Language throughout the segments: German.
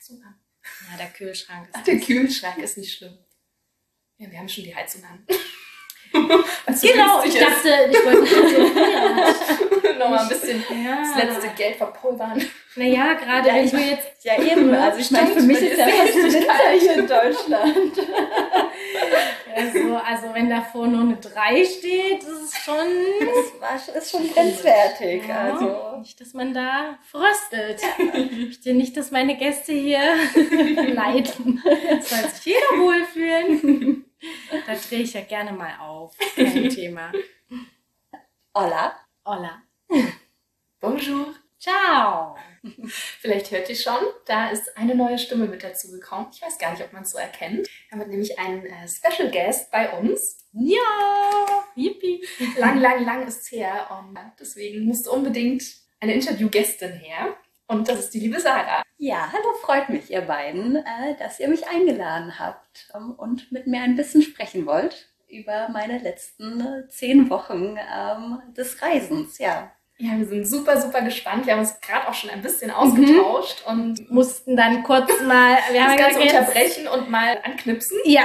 Heizung an. Ja, der Kühlschrank ist. Ach, der Kühlschrank ist nicht schlimm. Ja, wir haben schon die Heizung an. Genau, ich dachte, ich wollte nochmal ein bisschen das letzte Geld verpulvern. Naja, gerade wenn du jetzt... Ja, eben. Also ich meine, für mich ist ja fast Winter hier in Deutschland. Also wenn davor nur eine 3 steht, ist es schon... Das ist schon grenzwertig. Ja, Also. nicht, dass man da fröstelt. Ich möchte nicht, dass meine Gäste hier leiden. Soll sich jeder wohlfühlen. Da drehe ich ja gerne mal auf. Kein Thema. Hola. Hola. Bonjour. Ciao. Vielleicht hört ihr schon, da ist eine neue Stimme mit dazu gekommen. Ich weiß gar nicht, ob man es so erkennt. Wir haben nämlich einen Special Guest bei uns. Ja, yippie. Lang ist her und deswegen musste unbedingt eine Interviewgästin her. Und das ist die liebe Sarah. Ja, hallo, freut mich, ihr beiden, dass ihr mich eingeladen habt und mit mir ein bisschen sprechen wollt über meine letzten 10 Wochen des Reisens, ja. Ja, wir sind super, super gespannt. Wir haben uns gerade auch schon ein bisschen ausgetauscht und mussten dann kurz mal, wir haben das Ganze unterbrechen und mal anknipsen. Ja.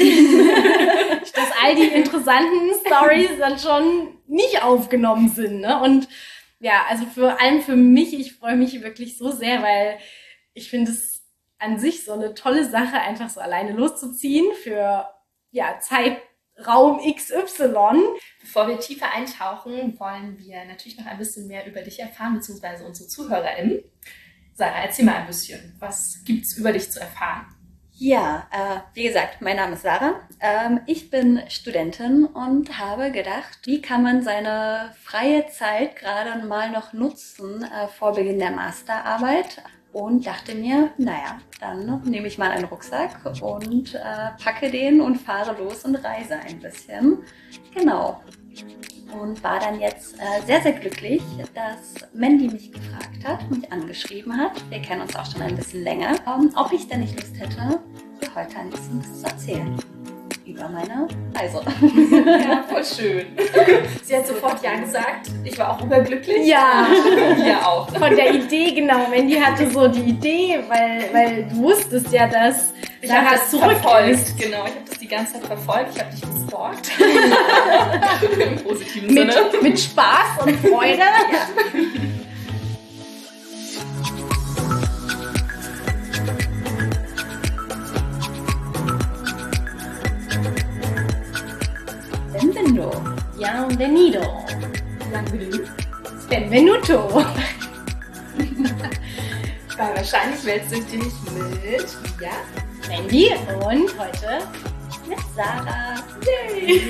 Dass all die interessanten Stories dann schon nicht aufgenommen sind, ne? Und ja, also vor allem für mich, ich freue mich wirklich so sehr, weil ich finde es an sich so eine tolle Sache, einfach so alleine loszuziehen für Zeitraum XY. Bevor wir tiefer eintauchen, wollen wir natürlich noch ein bisschen mehr über dich erfahren, beziehungsweise unsere ZuhörerInnen. Sarah, erzähl mal ein bisschen. Was gibt's über dich zu erfahren? Ja, wie gesagt, mein Name ist Sarah. Ich bin Studentin und habe gedacht, wie kann man seine freie Zeit gerade mal noch nutzen vor Beginn der Masterarbeit? Und dachte mir, naja, dann nehme ich mal einen Rucksack und packe den und fahre los und reise ein bisschen. Genau. Und war dann jetzt sehr, sehr glücklich, dass Mandy mich gefragt hat, mich angeschrieben hat. Wir kennen uns auch schon ein bisschen länger. Ob ich denn nicht Lust hätte, dir heute ein bisschen was zu erzählen über meine Reise. Ja, voll schön. Sie hat sofort Ja gesagt. Ich war auch überglücklich. Ja. Ja, auch. Von der Idee, genau. Mandy hatte so die Idee, weil du wusstest ja, dass ich habe das verfolgt. Ist. Genau, ich habe das die ganze Zeit verfolgt. Ich habe dich gestalkt. Im positiven Sinne. Mit Spaß und Freude. Ja. Bienvenido. Benvenuto. Weil wahrscheinlich wählst du dich mit Mandy und heute mit Sarah. Yay.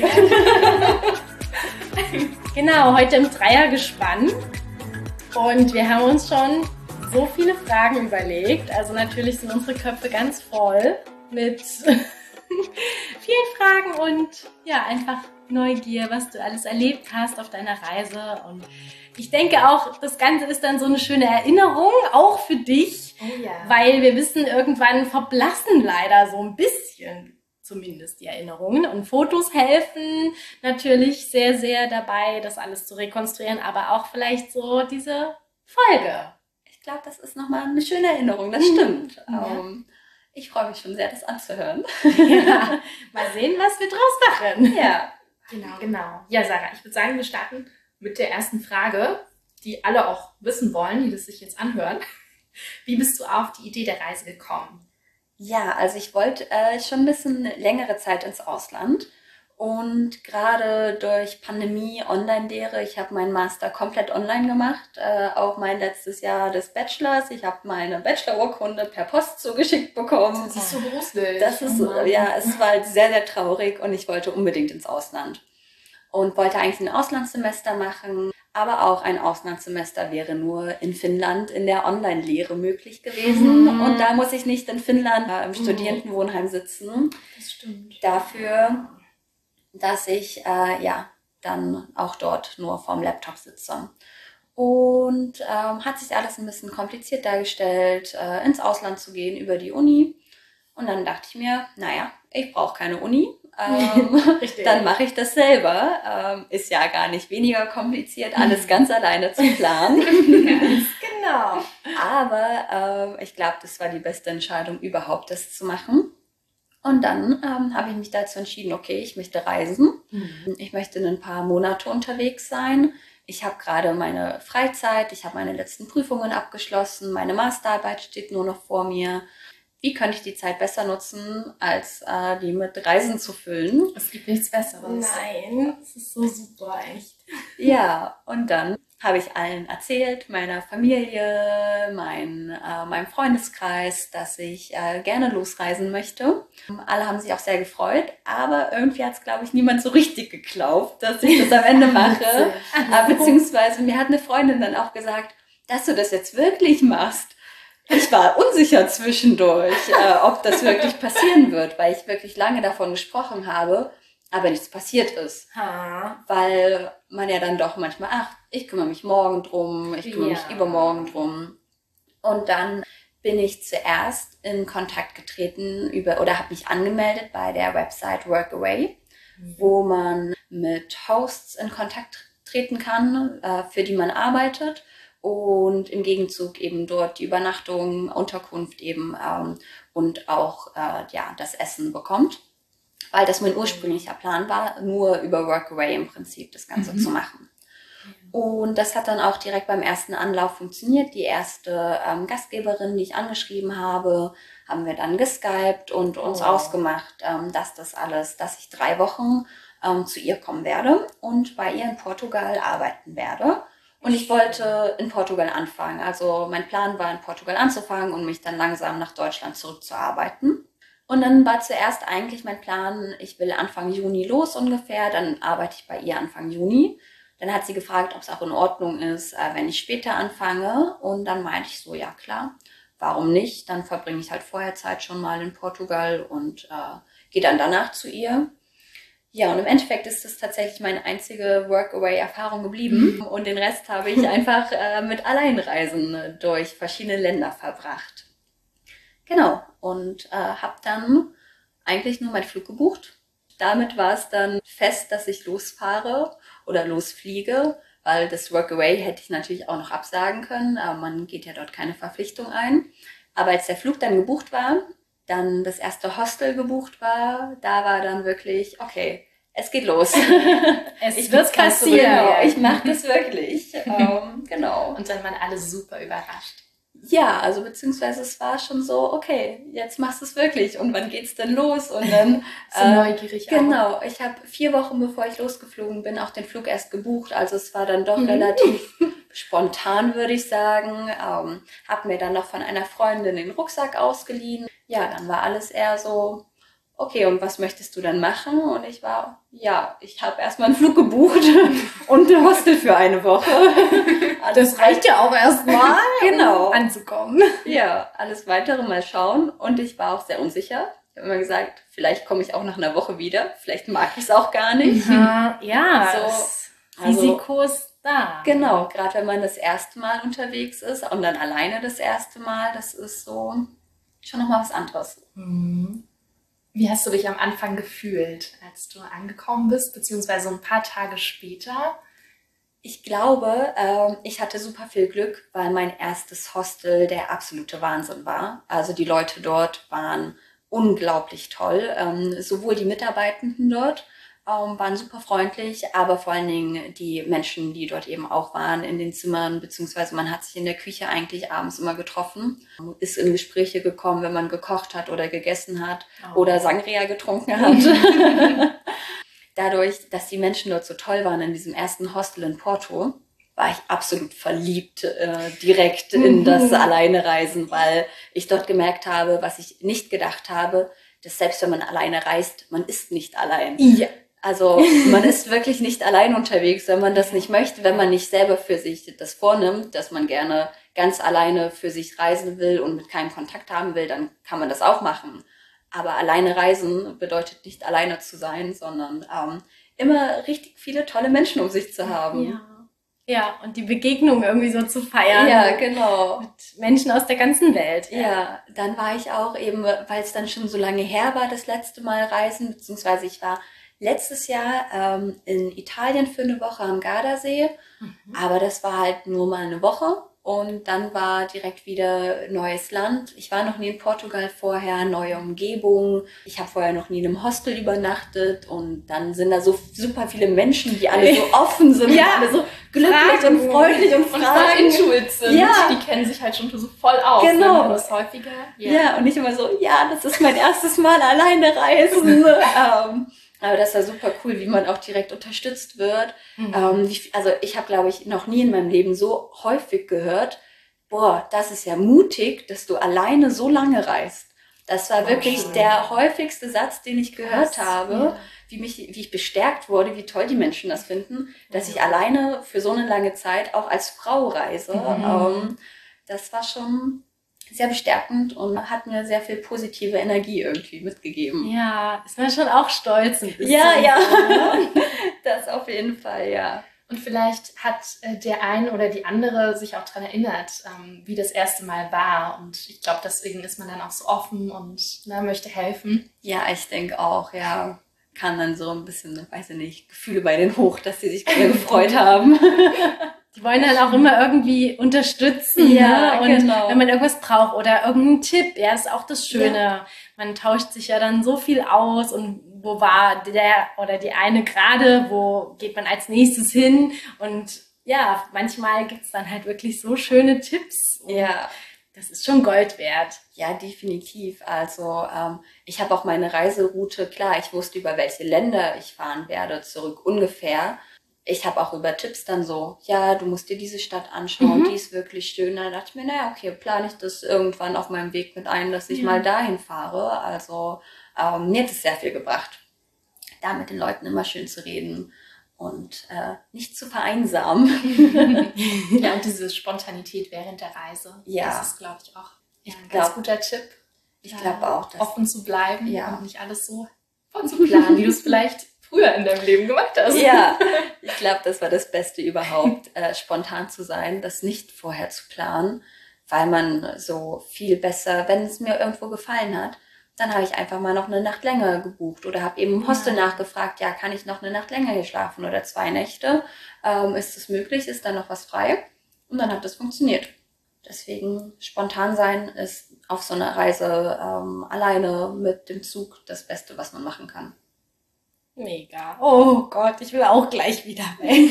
Genau, heute im Dreiergespann. Und wir haben uns schon so viele Fragen überlegt. Also natürlich sind unsere Köpfe ganz voll mit vielen Fragen und ja, einfach Neugier, was du alles erlebt hast auf deiner Reise. Und ich denke auch, das Ganze ist dann so eine schöne Erinnerung, auch für dich, weil wir wissen, irgendwann verblassen leider so ein bisschen zumindest die Erinnerungen. Und Fotos helfen natürlich sehr, sehr dabei, das alles zu rekonstruieren, aber auch vielleicht so diese Folge. Ich glaube, das ist nochmal eine schöne Erinnerung, das stimmt. Ja. Ich freue mich schon sehr, das anzuhören. Ja, mal sehen, was wir draus machen. Ja. Genau. Ja, Sarah, ich würde sagen, wir starten mit der ersten Frage, die alle auch wissen wollen, die das sich jetzt anhören. Wie bist du auf die Idee der Reise gekommen? Ja, also ich wollte schon ein bisschen längere Zeit ins Ausland und gerade durch Pandemie, Online-Lehre, ich habe meinen Master komplett online gemacht, auch mein letztes Jahr des Bachelors. Ich habe meine Bachelor-Urkunde per Post zugeschickt bekommen. Das ist so gruselig. Das ist, es war halt sehr, sehr traurig und ich wollte unbedingt ins Ausland. Und wollte eigentlich ein Auslandssemester machen, aber auch ein Auslandssemester wäre nur in Finnland in der Online-Lehre möglich gewesen. Und da muss ich nicht in Finnland im Studierendenwohnheim sitzen. Das stimmt. Dafür, dass ich dann auch dort nur vorm Laptop sitze. Und hat sich alles ein bisschen kompliziert dargestellt, ins Ausland zu gehen über die Uni. Und dann dachte ich mir, naja, ich brauche keine Uni. Dann mache ich das selber. Ist ja gar nicht weniger kompliziert, alles ganz alleine zu planen. Ganz Genau. Aber ich glaube, das war die beste Entscheidung überhaupt, das zu machen. Und dann habe ich mich dazu entschieden, okay, ich möchte reisen. Ich möchte ein paar Monate unterwegs sein. Ich habe gerade meine Freizeit, ich habe meine letzten Prüfungen abgeschlossen, meine Masterarbeit steht nur noch vor mir. Wie könnte ich die Zeit besser nutzen, als die mit Reisen zu füllen? Es gibt nichts Besseres. Nein, das ist so super, echt. Ja, und dann habe ich allen erzählt, meiner Familie, meinem Freundeskreis, dass ich gerne losreisen möchte. Alle haben sich auch sehr gefreut, aber irgendwie hat es, glaube ich, niemand so richtig geglaubt, dass ich das am Ende mache. Beziehungsweise mir hat eine Freundin dann auch gesagt, dass du das jetzt wirklich machst. Ich war unsicher zwischendurch, ob das wirklich passieren wird, weil ich wirklich lange davon gesprochen habe, aber nichts passiert ist. Weil man ja dann doch manchmal, ich kümmere mich morgen drum, ich kümmere mich übermorgen drum. Und dann bin ich zuerst in Kontakt getreten oder habe mich angemeldet bei der Website Workaway, wo man mit Hosts in Kontakt treten kann, für die man arbeitet. Und im Gegenzug eben dort die Übernachtung, Unterkunft eben und auch das Essen bekommt. Weil das mein ursprünglicher Plan war, nur über Workaway im Prinzip das Ganze zu machen. Und das hat dann auch direkt beim ersten Anlauf funktioniert. Die erste Gastgeberin, die ich angeschrieben habe, haben wir dann geskypt und uns ausgemacht, dass ich 3 Wochen zu ihr kommen werde und bei ihr in Portugal arbeiten werde. Und ich wollte in Portugal anfangen. Also mein Plan war, in Portugal anzufangen und mich dann langsam nach Deutschland zurückzuarbeiten. Und dann war zuerst eigentlich mein Plan, ich will Anfang Juni los ungefähr, dann arbeite ich bei ihr Anfang Juni. Dann hat sie gefragt, ob es auch in Ordnung ist, wenn ich später anfange. Und dann meinte ich so, ja klar, warum nicht? Dann verbringe ich halt vorher Zeit schon mal in Portugal und gehe dann danach zu ihr. Ja, und im Endeffekt ist das tatsächlich meine einzige Workaway-Erfahrung geblieben. Und den Rest habe ich einfach mit Alleinreisen durch verschiedene Länder verbracht. Genau, und habe dann eigentlich nur meinen Flug gebucht. Damit war es dann fest, dass ich losfahre oder losfliege, weil das Workaway hätte ich natürlich auch noch absagen können. Aber man geht ja dort keine Verpflichtung ein. Aber als der Flug dann gebucht war, dann das erste Hostel gebucht war, da war dann wirklich, okay, es geht los. Es wird passieren. Genau, ich mache das wirklich. Genau. Und dann waren alle super überrascht. Ja, also beziehungsweise es war schon so, okay, jetzt machst du es wirklich. Und wann geht's denn los? Und dann so neugierig. Genau, ich habe 4 Wochen, bevor ich losgeflogen bin, auch den Flug erst gebucht. Also es war dann doch relativ spontan, würde ich sagen. Habe mir dann noch von einer Freundin den Rucksack ausgeliehen. Ja, dann war alles eher so, okay, und was möchtest du dann machen? Und ich war, ich habe erstmal einen Flug gebucht und ein Hostel für eine Woche. Das reicht ja auch erstmal, genau, um anzukommen. Ja, alles Weitere mal schauen. Und ich war auch sehr unsicher. Ich habe immer gesagt, vielleicht komme ich auch nach einer Woche wieder. Vielleicht mag ich es auch gar nicht. Ja, das Risiko ist da. Genau, gerade wenn man das erste Mal unterwegs ist und dann alleine das erste Mal, das ist so schon nochmal was anderes. Wie hast du dich am Anfang gefühlt, als du angekommen bist, beziehungsweise ein paar Tage später? Ich glaube, ich hatte super viel Glück, weil mein erstes Hostel der absolute Wahnsinn war. Also die Leute dort waren unglaublich toll. Sowohl die Mitarbeitenden dort waren super freundlich, aber vor allen Dingen die Menschen, die dort eben auch waren in den Zimmern, beziehungsweise man hat sich in der Küche eigentlich abends immer getroffen, ist in Gespräche gekommen, wenn man gekocht hat oder gegessen hat oder Sangria getrunken hat. Dadurch, dass die Menschen dort so toll waren in diesem ersten Hostel in Porto, war ich absolut verliebt direkt in das Alleinereisen, weil ich dort gemerkt habe, was ich nicht gedacht habe, dass selbst wenn man alleine reist, man ist nicht allein. Ja. Also man ist wirklich nicht allein unterwegs, wenn man das nicht möchte, wenn man nicht selber für sich das vornimmt, dass man gerne ganz alleine für sich reisen will und mit keinem Kontakt haben will, dann kann man das auch machen. Aber alleine reisen bedeutet nicht alleine zu sein, sondern immer richtig viele tolle Menschen um sich zu haben. Ja, und die Begegnung irgendwie so zu feiern. Ja, genau. Mit Menschen aus der ganzen Welt. Ja, dann war ich auch eben, weil es dann schon so lange her war, das letzte Mal reisen, beziehungsweise ich war letztes Jahr in Italien für eine Woche am Gardasee, aber das war halt nur mal eine Woche Und dann war direkt wieder neues Land. Ich war noch nie in Portugal vorher, neue Umgebung. Ich habe vorher noch nie in einem Hostel übernachtet. Und dann sind da so super viele Menschen, die alle so offen sind, und alle so glücklich und freundlich und fragen. Und intuit sind. Ja. Die kennen sich halt schon so voll aus. Genau. Ne? Das häufiger. Ja, und ich immer so, ja, das ist mein erstes Mal alleine reisen. Aber das war super cool, wie man auch direkt unterstützt wird. Also ich habe, glaube ich, noch nie in meinem Leben so häufig gehört, boah, das ist ja mutig, dass du alleine so lange reist. Das war wirklich der häufigste Satz, den ich gehört habe, wie ich bestärkt wurde, wie toll die Menschen das finden, dass ich alleine für so eine lange Zeit auch als Frau reise. Das war schon sehr bestärkend und hat mir sehr viel positive Energie irgendwie mitgegeben. Ja, ist man schon auch stolz ein bisschen. Ja, das auf jeden Fall, ja. Und vielleicht hat der eine oder die andere sich auch daran erinnert, wie das erste Mal war. Und ich glaube, deswegen ist man dann auch so offen und möchte helfen. Ja, ich denke auch, ja. Kann dann so ein bisschen, weiß ich nicht, Gefühle bei denen hoch, dass sie sich gerade gefreut haben. Die wollen dann auch immer irgendwie unterstützen. Ja, Und genau. wenn man irgendwas braucht oder irgendeinen Tipp, ja, ist auch das Schöne. Ja. Man tauscht sich ja dann so viel aus und wo war der oder die eine gerade, wo geht man als nächstes hin? Und ja, manchmal gibt's dann halt wirklich so schöne Tipps. Ja. Das ist schon Gold wert. Ja, definitiv. Also ich habe auch meine Reiseroute, klar, ich wusste, über welche Länder ich fahren werde, zurück ungefähr. Ich habe auch über Tipps dann so, ja, du musst dir diese Stadt anschauen, die ist wirklich schön. Da dachte ich mir, naja, okay, plane ich das irgendwann auf meinem Weg mit ein, dass ich mal dahin fahre. Also mir hat es sehr viel gebracht, da mit den Leuten immer schön zu reden und nicht zu vereinsamen. Ja, und diese Spontanität während der Reise, das ist, glaube ich, auch ein ganz guter Tipp. Ich glaube auch, dass offen zu bleiben und nicht alles so vorzuplanen, wie du es vielleicht früher in deinem Leben gemacht hast. Ja, ich glaube, das war das Beste überhaupt, spontan zu sein, das nicht vorher zu planen, weil man so viel besser, wenn es mir irgendwo gefallen hat, dann habe ich einfach mal noch eine Nacht länger gebucht oder habe eben im Hostel nachgefragt, ja, kann ich noch eine Nacht länger hier schlafen oder 2 Nächte? Ist das möglich? Ist da noch was frei? Und dann hat das funktioniert. Deswegen spontan sein ist auf so einer Reise alleine mit dem Zug das Beste, was man machen kann. Mega. Oh Gott, ich will auch gleich wieder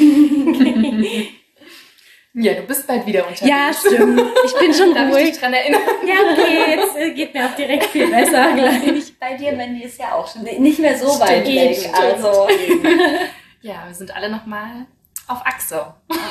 weg. Ja, du bist bald wieder unterwegs. Ja, stimmt. Ich bin schon Darf ruhig. ich dich dran erinnern? Ja, okay, jetzt geht mir auch direkt viel besser gleich. Bei dir, Mandy, ist ja auch schon nicht mehr so weit weg. Stimmt. Also ja, wir sind alle nochmal auf Achse.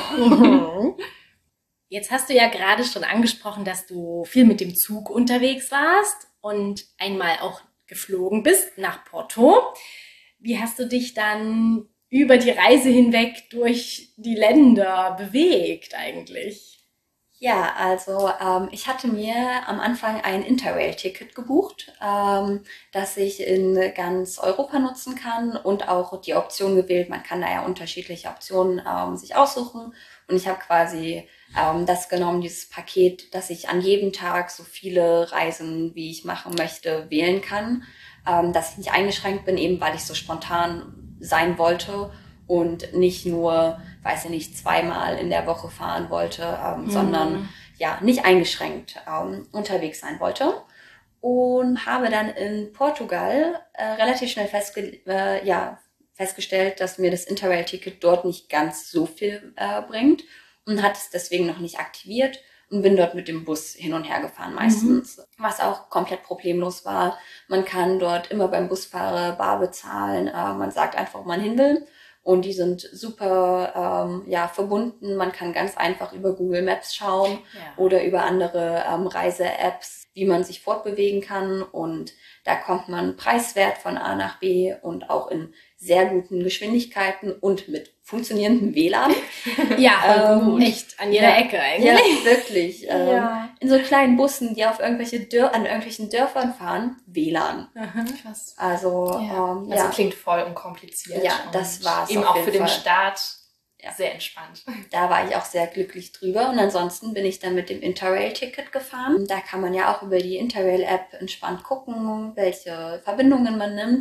Jetzt hast du ja gerade schon angesprochen, dass du viel mit dem Zug unterwegs warst und einmal auch geflogen bist nach Porto. Wie hast du dich dann über die Reise hinweg durch die Länder bewegt eigentlich? Ja, also ich hatte mir am Anfang ein Interrail-Ticket gebucht, das ich in ganz Europa nutzen kann und auch die Option gewählt, man kann da ja unterschiedliche Optionen sich aussuchen und ich habe quasi das genommen, dieses Paket, dass ich an jedem Tag so viele Reisen, wie ich machen möchte, wählen kann, dass ich nicht eingeschränkt bin, eben weil ich so spontan sein wollte und nicht nur, weiß ich nicht, 2-mal in der Woche fahren wollte, sondern ja, nicht eingeschränkt unterwegs sein wollte. Und habe dann in Portugal relativ schnell festgestellt, dass mir das Interrail-Ticket dort nicht ganz so viel bringt und hat es deswegen noch nicht aktiviert und bin dort mit dem Bus hin und her gefahren meistens, was auch komplett problemlos war. Man kann dort immer beim Busfahrer bar bezahlen, man sagt einfach, wo man hin will. Und die sind super verbunden. Man kann ganz einfach über Google Maps schauen oder über andere Reise-Apps, wie man sich fortbewegen kann. Und da kommt man preiswert von A nach B und auch in sehr guten Geschwindigkeiten und mit funktionierendem WLAN. Ja, echt an jeder Ecke eigentlich. Ja, wirklich. In so kleinen Bussen, die auf an irgendwelchen Dörfern fahren, WLAN. Krass. Also, also klingt voll unkompliziert. Ja, das war's. Eben auch für den Start sehr entspannt. Da war ich auch sehr glücklich drüber. Und ansonsten bin ich dann mit dem Interrail-Ticket gefahren. Da kann man ja auch über die Interrail-App entspannt gucken, welche Verbindungen man nimmt.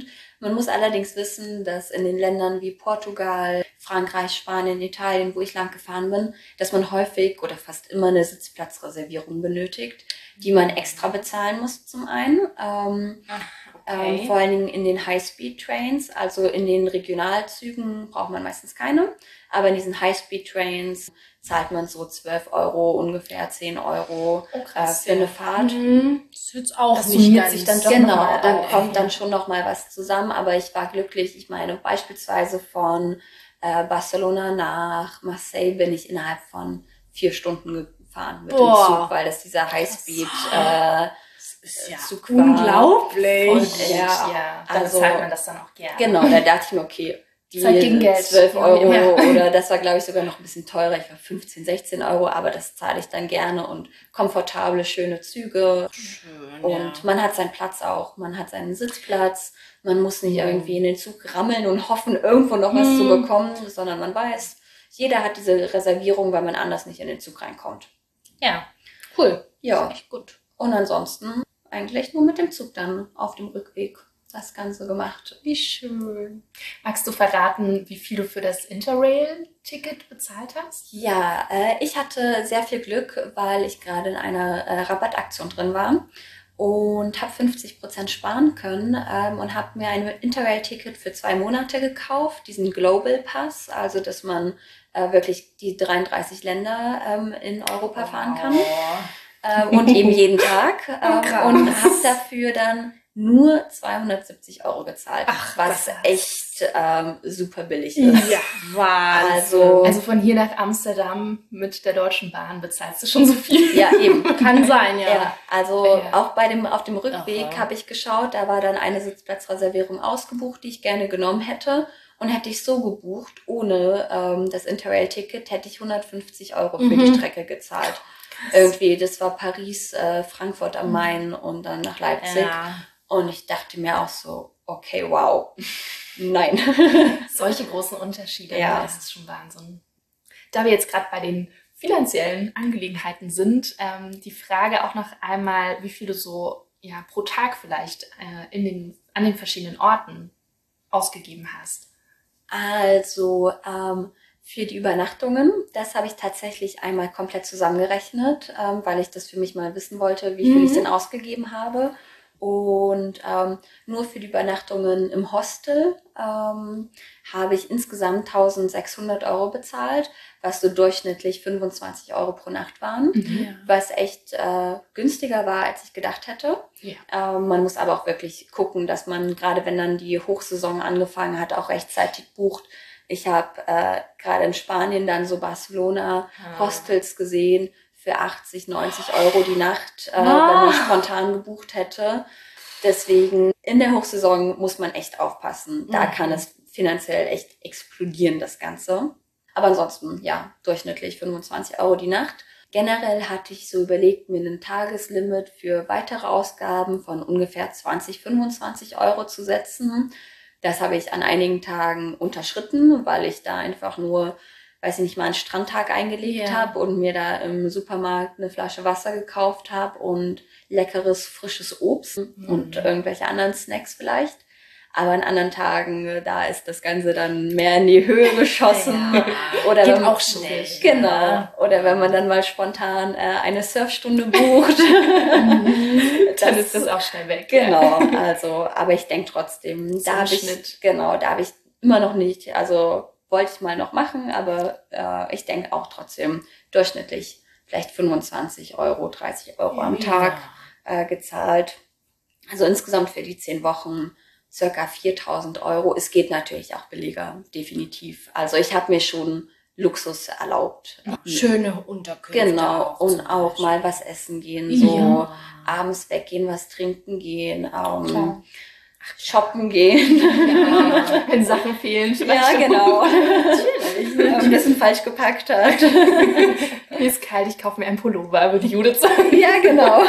Man muss allerdings wissen, dass in den Ländern wie Portugal, Frankreich, Spanien, Italien, wo ich lang gefahren bin, dass man häufig oder fast immer eine Sitzplatzreservierung benötigt, die man extra bezahlen muss zum einen. Vor allen Dingen in den High-Speed-Trains, also in den Regionalzügen braucht man meistens keine, aber in diesen High-Speed-Trains zahlt man so 12 Euro, ungefähr 10 Euro für eine Fahrt. Das ist jetzt auch Das nicht summiert ganz sich dann doch Genau, nochmal dann auf. kommt dann schon noch mal was zusammen, aber ich war glücklich. Ich meine, beispielsweise von Barcelona nach Marseille bin ich innerhalb von 4 Stunden gefahren mit dem Zug, weil das dieser High-Speed ist ja Zug war. unglaublich. Voll gut, Ja, dann also- zahlt man das dann auch gerne. Genau, da dachte ich mir, okay, die Zeit gegen Geld. 12 Euro Ja. oder das war, glaube ich, sogar noch ein bisschen teurer. Ich war 15, 16 Euro, aber das zahle ich dann gerne und komfortable, schöne Züge. Schön, Und man hat seinen Platz auch, man hat seinen Sitzplatz, man muss nicht irgendwie in den Zug rammeln und hoffen, irgendwo noch was zu bekommen, sondern man weiß, jeder hat diese Reservierung, weil man anders nicht in den Zug reinkommt. Ja, cool. Ja, Echt gut. und ansonsten eigentlich nur mit dem Zug dann auf dem Rückweg das Ganze gemacht. Wie schön. Magst du verraten, wie viel du für das Interrail-Ticket bezahlt hast? Ja, ich hatte sehr viel Glück, weil ich gerade in einer Rabattaktion drin war und habe 50% sparen können und habe mir ein Interrail-Ticket für 2 Monate gekauft, diesen Global Pass, also dass man wirklich die 33 Länder in Europa fahren kann und eben jeden Tag und habe dafür dann nur 270 Euro gezahlt, was echt super billig ist. Ja, Wahnsinn. Also von hier nach Amsterdam mit der Deutschen Bahn bezahlst du schon so viel. ja, eben. Kann sein, ja. Ja, also Ja. auch auf dem Rückweg habe ich geschaut, da war dann eine Sitzplatzreservierung ausgebucht, die ich gerne genommen hätte. Und hätte ich so gebucht, ohne das Interrail-Ticket, hätte ich 150 Euro für die Strecke gezahlt. Irgendwie, das war Paris, Frankfurt am Main und dann nach Leipzig. Ja. Und ich dachte mir auch so, okay, wow, nein. Solche großen Unterschiede, Ja. das ist schon Wahnsinn. Da wir jetzt gerade bei den finanziellen Angelegenheiten sind, die Frage auch noch einmal, wie viel du so pro Tag vielleicht an den verschiedenen Orten ausgegeben hast. Also für die Übernachtungen, das habe ich tatsächlich einmal komplett zusammengerechnet, weil ich das für mich mal wissen wollte, wie viel ich denn ausgegeben habe. Und nur für die Übernachtungen im Hostel habe ich insgesamt 1.600 Euro bezahlt, was so durchschnittlich 25 Euro pro Nacht waren, was echt günstiger war, als ich gedacht hätte. Ja. Man muss aber auch wirklich gucken, dass man, gerade wenn dann die Hochsaison angefangen hat, auch rechtzeitig bucht. Ich habe gerade in Spanien dann so Barcelona-Hostels gesehen für 80, 90 Euro die Nacht, wenn man spontan gebucht hätte. Deswegen in der Hochsaison muss man echt aufpassen. Da kann es finanziell echt explodieren, das Ganze. Aber ansonsten, ja, durchschnittlich 25 Euro die Nacht. Generell hatte ich so überlegt, mir ein Tageslimit für weitere Ausgaben von ungefähr 20, 25 Euro zu setzen. Das habe ich an einigen Tagen unterschritten, weil ich da einfach nur, weiß ich nicht, mal einen Strandtag eingelegt habe und mir da im Supermarkt eine Flasche Wasser gekauft habe und leckeres, frisches Obst und irgendwelche anderen Snacks vielleicht. Aber an anderen Tagen, da ist das Ganze dann mehr in die Höhe geschossen. Ja. Oder Geht wenn man, auch schnell. Genau. Ja. Oder wenn man dann mal spontan eine Surfstunde bucht. Dann ist das auch schnell weg. Genau, also, aber ich denke trotzdem, So da ein habe ich, Schnitt. genau, da habe ich immer noch nicht, also wollte ich mal noch machen, aber ich denke auch trotzdem durchschnittlich vielleicht 25 Euro, 30 Euro am Tag gezahlt. Also insgesamt für die 10 Wochen circa 4.000 Euro. Es geht natürlich auch billiger, definitiv. Also ich habe mir schon Luxus erlaubt. Schöne Unterkünfte. Genau, auch und zum auch Beispiel. mal was essen gehen, so Ja. abends weggehen, was trinken gehen, Klar. shoppen gehen. Ja, wenn Sachen fehlen. Ja, genau. Ein bisschen falsch gepackt hat. Mir ist kalt, ich kaufe mir einen Pullover, würde Judith sagen. Ja, genau.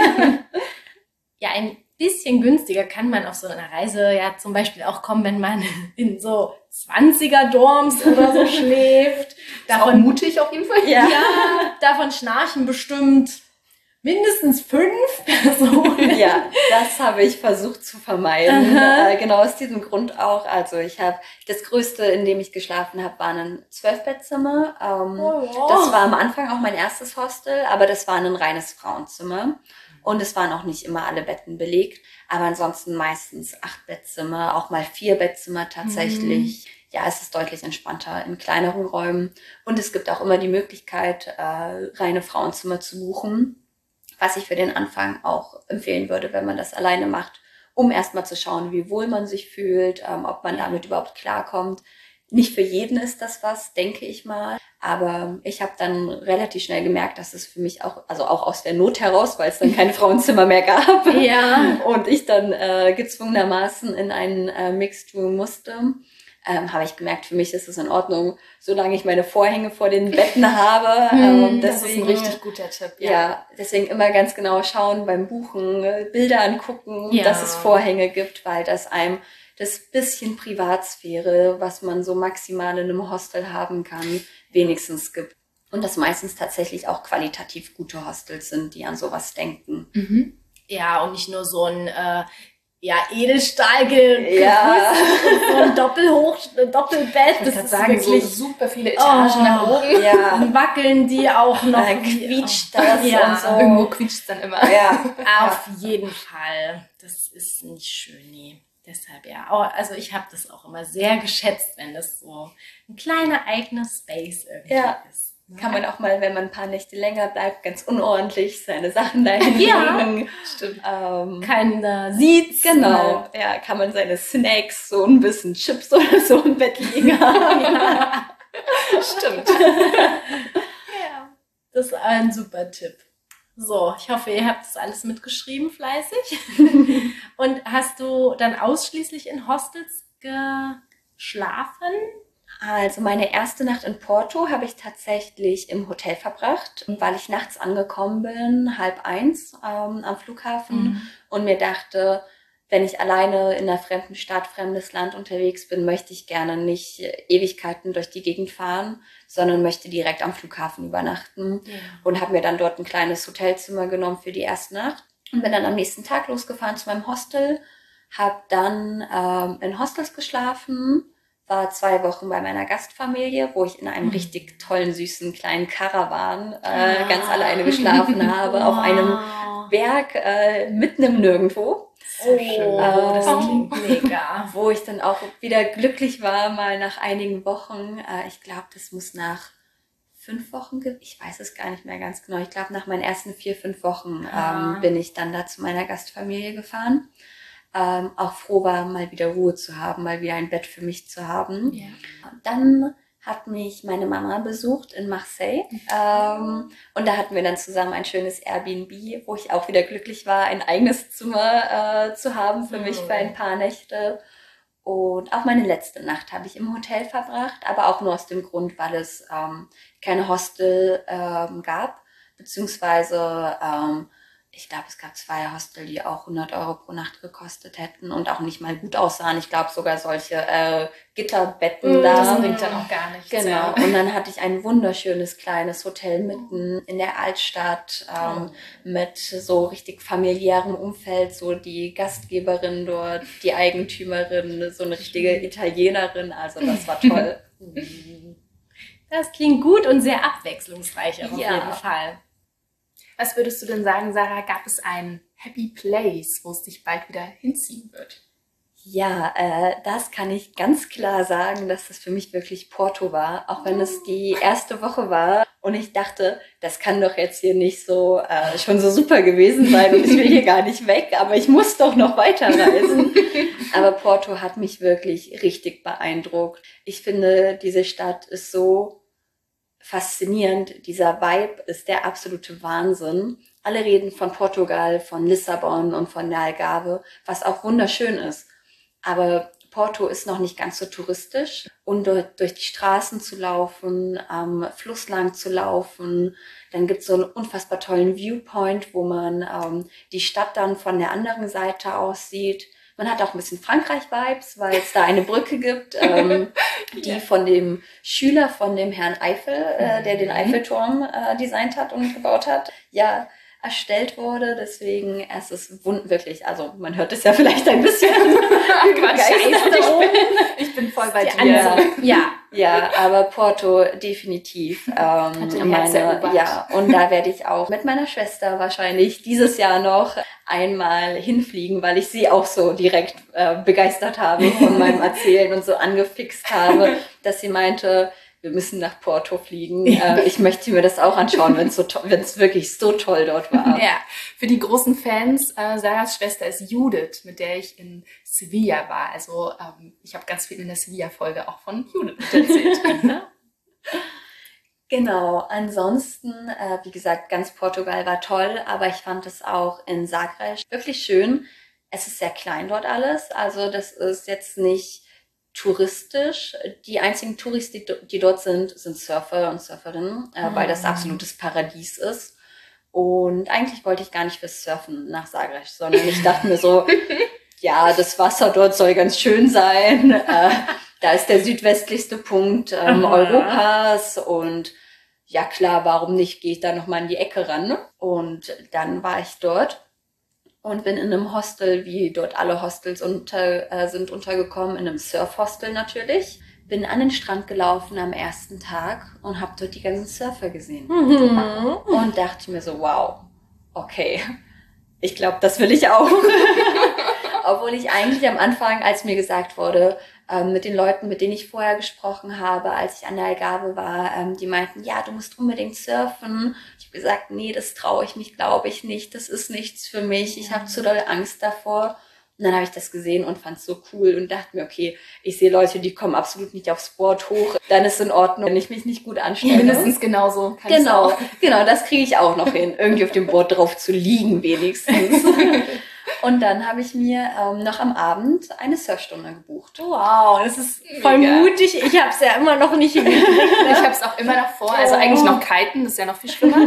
Ja, ein bisschen günstiger kann man auf so einer Reise ja zum Beispiel auch kommen, wenn man in so 20er-Dorms oder so schläft. Davon mutig auf jeden Fall. Ja. Ja, davon schnarchen bestimmt mindestens 5 Personen. Ja, das habe ich versucht zu vermeiden. Genau aus diesem Grund auch. Also ich habe das Größte, in dem ich geschlafen habe, war ein 12-Bettzimmer. Das war am Anfang auch mein erstes Hostel, aber das war ein reines Frauenzimmer. Und es waren auch nicht immer alle Betten belegt, aber ansonsten meistens 8-Bettzimmer, auch mal 4-Bettzimmer tatsächlich. Ja, es ist deutlich entspannter in kleineren Räumen. Und es gibt auch immer die Möglichkeit, reine Frauenzimmer zu buchen, was ich für den Anfang auch empfehlen würde, wenn man das alleine macht, um erstmal zu schauen, wie wohl man sich fühlt, ob man damit überhaupt klarkommt. Nicht für jeden ist das was, denke ich mal. Aber ich habe dann relativ schnell gemerkt, dass es für mich auch, also auch aus der Not heraus, weil es dann keine Frauenzimmer mehr gab. Ja. Und ich dann gezwungenermaßen in einen Mixed Room musste, habe ich gemerkt, für mich ist es in Ordnung, solange ich meine Vorhänge vor den Betten habe. Das ist ein richtig guter Tipp. Ja, deswegen immer ganz genau schauen beim Buchen, Bilder angucken, dass es Vorhänge gibt, weil das einem das bisschen Privatsphäre, was man so maximal in einem Hostel haben kann, wenigstens gibt. Und das meistens tatsächlich auch qualitativ gute Hostels sind, die an sowas denken. Mhm. Ja, und nicht nur so ein Edelstahl so ein Doppelbett. Das ist wirklich so super viele Etagen nach oben. Ja. Dann wackeln die auch noch. Quietscht das und so. Irgendwo quietscht es dann immer. Ja, auf jeden Fall. Das ist nicht schön, nee. Deshalb also ich habe das auch immer sehr geschätzt, wenn das so ein kleiner eigener Space irgendwie ist. Kann man auch mal, wenn man ein paar Nächte länger bleibt, ganz unordentlich seine Sachen dahin legen. Stimmt. Keiner sieht's. Genau. Ja, kann man seine Snacks, so ein bisschen Chips oder so im Bett liegen haben. Stimmt. Ja, das ist ein super Tipp. So, ich hoffe, ihr habt das alles mitgeschrieben, fleißig. Und hast du dann ausschließlich in Hostels geschlafen? Also meine erste Nacht in Porto habe ich tatsächlich im Hotel verbracht, weil ich nachts angekommen bin, 12:30 am Flughafen und mir dachte, wenn ich alleine in einer fremden Stadt, fremdes Land unterwegs bin, möchte ich gerne nicht Ewigkeiten durch die Gegend fahren, sondern möchte direkt am Flughafen übernachten und habe mir dann dort ein kleines Hotelzimmer genommen für die erste Nacht und bin dann am nächsten Tag losgefahren zu meinem Hostel, habe dann in Hostels geschlafen, war 2 Wochen bei meiner Gastfamilie, wo ich in einem richtig tollen, süßen, kleinen Karawan ganz alleine geschlafen habe, auf einem Berg mitten im Nirgendwo. So schön. Das klingt mega. Wo ich dann auch wieder glücklich war, mal nach einigen Wochen. Ich glaube, das muss nach 5 Wochen, ich weiß es gar nicht mehr ganz genau. Ich glaube, nach meinen ersten 4, 5 Wochen bin ich dann da zu meiner Gastfamilie gefahren. Auch froh war, mal wieder Ruhe zu haben, mal wieder ein Bett für mich zu haben. Ja. Dann hat mich meine Mama besucht in Marseille und da hatten wir dann zusammen ein schönes Airbnb, wo ich auch wieder glücklich war, ein eigenes Zimmer zu haben für mich für ein paar Nächte. Und auch meine letzte Nacht habe ich im Hotel verbracht, aber auch nur aus dem Grund, weil es keine Hostel gab, beziehungsweise ich glaube, es gab 2 Hostel, die auch 100 Euro pro Nacht gekostet hätten und auch nicht mal gut aussahen. Ich glaube sogar solche Gitterbetten da. Das bringt dann auch gar nichts. Genau. Ja. Und dann hatte ich ein wunderschönes kleines Hotel mitten in der Altstadt mit so richtig familiärem Umfeld. So die Gastgeberin dort, die Eigentümerin, so eine richtige Italienerin. Also das war toll. Das klingt gut und sehr abwechslungsreich auf jeden Fall. Was würdest du denn sagen, Sarah, gab es ein Happy Place, wo es dich bald wieder hinziehen wird? Ja, das kann ich ganz klar sagen, dass das für mich wirklich Porto war, auch wenn es die erste Woche war und ich dachte, das kann doch jetzt hier nicht so schon so super gewesen sein und ich will hier gar nicht weg, aber ich muss doch noch weiterreisen. Aber Porto hat mich wirklich richtig beeindruckt. Ich finde, diese Stadt ist so faszinierend. Dieser Vibe ist der absolute Wahnsinn. Alle reden von Portugal, von Lissabon und von der Algarve, was auch wunderschön ist. Aber Porto ist noch nicht ganz so touristisch. Und durch die Straßen zu laufen, am Fluss lang zu laufen, dann gibt es so einen unfassbar tollen Viewpoint, wo man die Stadt dann von der anderen Seite aus sieht. Man hat auch ein bisschen Frankreich-Vibes, weil es da eine Brücke gibt, die von dem Schüler von dem Herrn Eiffel, der den Eiffelturm designt hat und gebaut hat. Ja, erstellt wurde. Deswegen, es ist wirklich, also man hört es ja vielleicht ein bisschen Begeisterung. Ich bin voll bei dir. Ja, aber Porto definitiv. Und da werde ich auch mit meiner Schwester wahrscheinlich dieses Jahr noch einmal hinfliegen, weil ich sie auch so direkt begeistert habe von meinem Erzählen und so angefixt habe, dass sie meinte, wir müssen nach Porto fliegen. Ich möchte mir das auch anschauen, wenn es wirklich so toll dort war. Ja, für die großen Fans, Sarahs Schwester ist Judith, mit der ich in Sevilla war. Also ich habe ganz viel in der Sevilla-Folge auch von Judith erzählt. Genau, ansonsten, wie gesagt, ganz Portugal war toll, aber ich fand es auch in Zagreb wirklich schön. Es ist sehr klein dort alles, also das ist jetzt nicht touristisch. Die einzigen Touris, die dort sind Surfer und Surferinnen, weil das absolutes Paradies ist. Und eigentlich wollte ich gar nicht fürs Surfen nach Zagreb, sondern ich dachte mir so, ja, das Wasser dort soll ganz schön sein. Da ist der südwestlichste Punkt Europas und ja klar, warum nicht, gehe ich da nochmal in die Ecke ran. Ne? Und dann war ich dort und bin in einem Hostel, wie dort alle Hostels sind untergekommen, in einem Surfhostel natürlich. Bin an den Strand gelaufen am ersten Tag und habe dort die ganzen Surfer gesehen. Und dachte mir so, wow, okay, ich glaube, das will ich auch. Obwohl ich eigentlich am Anfang, als mir gesagt wurde, mit den Leuten, mit denen ich vorher gesprochen habe, als ich an der Algarve war, die meinten, ja, du musst unbedingt surfen. Ich habe gesagt, nee, das traue ich mich, glaube ich nicht. Das ist nichts für mich. Ich habe zu doll Angst davor. Und dann habe ich das gesehen und fand es so cool und dachte mir, okay, ich sehe Leute, die kommen absolut nicht aufs Board hoch. Dann ist es in Ordnung, wenn ich mich nicht gut anstelle. Mindestens genauso. Genau, das kriege ich auch noch hin, irgendwie auf dem Board drauf zu liegen wenigstens. Und dann habe ich mir noch am Abend eine Surfstunde gebucht. Wow, das ist voll mutig. Ich habe es ja immer noch nicht hingekriegt. Ich habe es auch immer noch vor. Also eigentlich noch kiten, das ist ja noch viel schlimmer.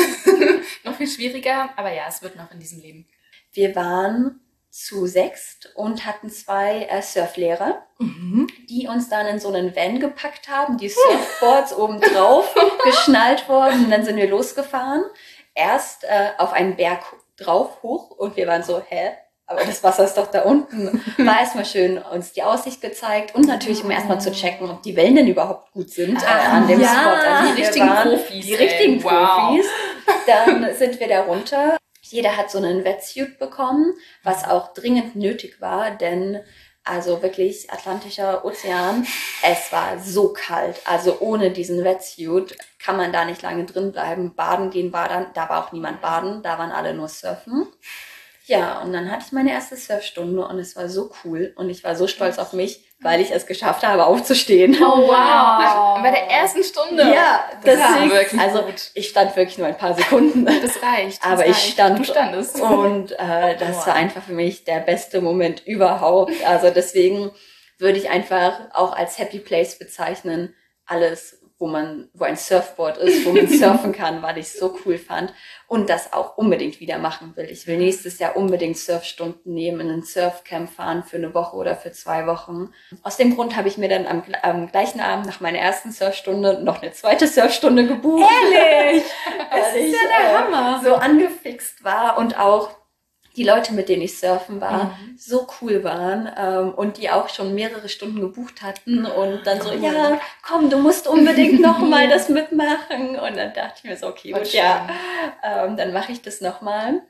Noch viel schwieriger. Aber ja, es wird noch in diesem Leben. Wir waren zu 6 und hatten 2 Surflehrer, die uns dann in so einen Van gepackt haben, die Surfboards oben drauf geschnallt wurden. Und dann sind wir losgefahren. Erst auf einen Berg drauf, hoch und wir waren so, hä? Aber das Wasser ist doch da unten. War erstmal schön uns die Aussicht gezeigt und natürlich, um erstmal zu checken, ob die Wellen denn überhaupt gut sind an dem Spot, an dem die richtigen Profis. Die richtigen Profis. Dann sind wir da runter. Jeder hat so einen Wetsuit bekommen, was auch dringend nötig war, denn also wirklich Atlantischer Ozean, es war so kalt. Also ohne diesen Wetsuit kann man da nicht lange drin bleiben. Baden gehen war dann, da war auch niemand baden, da waren alle nur surfen. Ja, und dann hatte ich meine erste Surfstunde und es war so cool und ich war so stolz auf mich, weil ich es geschafft habe, aufzustehen. Oh wow! Bei der ersten Stunde. Ja, das war wirklich also gut. Ich stand wirklich nur ein paar Sekunden. Das reicht. Aber ich stand. Du standest. Und das war einfach für mich der beste Moment überhaupt. Also deswegen würde ich einfach auch als Happy Place bezeichnen, alles, wo ein Surfboard ist, wo man surfen kann, weil ich es so cool fand und das auch unbedingt wieder machen will. Ich will nächstes Jahr unbedingt Surfstunden nehmen, in ein Surfcamp fahren für eine Woche oder für 2 Wochen. Aus dem Grund habe ich mir dann am gleichen Abend nach meiner ersten Surfstunde noch eine zweite Surfstunde gebucht. Ehrlich? Das Weil ist ich ja der Hammer. so angefixt war und auch die Leute, mit denen ich surfen war, so cool waren und die auch schon mehrere Stunden gebucht hatten und dann so, ja, komm, du musst unbedingt nochmal das mitmachen. Und dann dachte ich mir so, okay, gut, ja, dann mache ich das nochmal.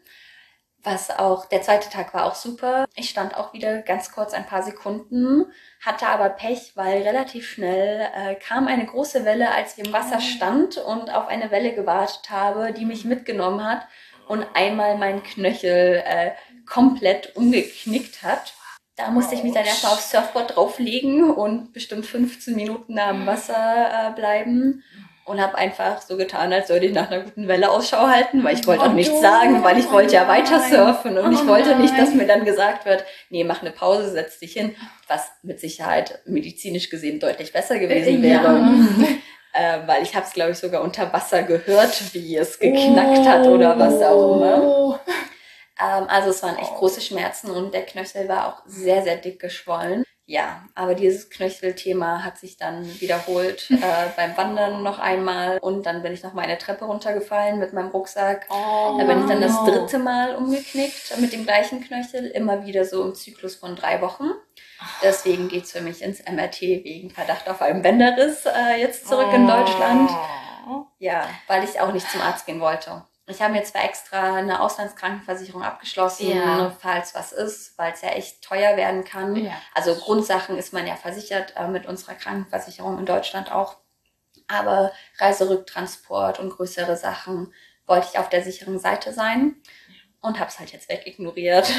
Der zweite Tag war auch super. Ich stand auch wieder ganz kurz ein paar Sekunden, hatte aber Pech, weil relativ schnell kam eine große Welle, als ich im Wasser stand und auf eine Welle gewartet habe, die mich mitgenommen hat und einmal meinen Knöchel komplett umgeknickt hat. Da musste ich mich dann erstmal aufs Surfboard drauflegen und bestimmt 15 Minuten am Wasser bleiben und habe einfach so getan, als würde ich nach einer guten Welle Ausschau halten, weil ich wollte auch nichts sagen, weil ich wollte ja weiter surfen und ich wollte nicht, dass mir dann gesagt wird, nee, mach eine Pause, setz dich hin, was mit Sicherheit medizinisch gesehen deutlich besser gewesen wäre. Weil ich habe es, glaube ich, sogar unter Wasser gehört, wie es geknackt hat oder was auch immer. Also es waren echt große Schmerzen und der Knöchel war auch sehr, sehr dick geschwollen. Ja, aber dieses Knöchelthema hat sich dann wiederholt beim Wandern noch einmal und dann bin ich noch mal eine Treppe runtergefallen mit meinem Rucksack. Da bin ich dann das 3. Mal umgeknickt mit dem gleichen Knöchel, immer wieder so im Zyklus von 3 Wochen. Deswegen geht's für mich ins MRT wegen Verdacht auf einen Bänderriss jetzt zurück in Deutschland. Ja, weil ich auch nicht zum Arzt gehen wollte. Ich habe mir zwar extra eine Auslandskrankenversicherung abgeschlossen, falls was ist, weil es ja echt teuer werden kann. Ja. Also Grundsachen ist man ja versichert mit unserer Krankenversicherung in Deutschland auch. Aber Reiserücktransport und größere Sachen wollte ich auf der sicheren Seite sein und habe es halt jetzt wegignoriert.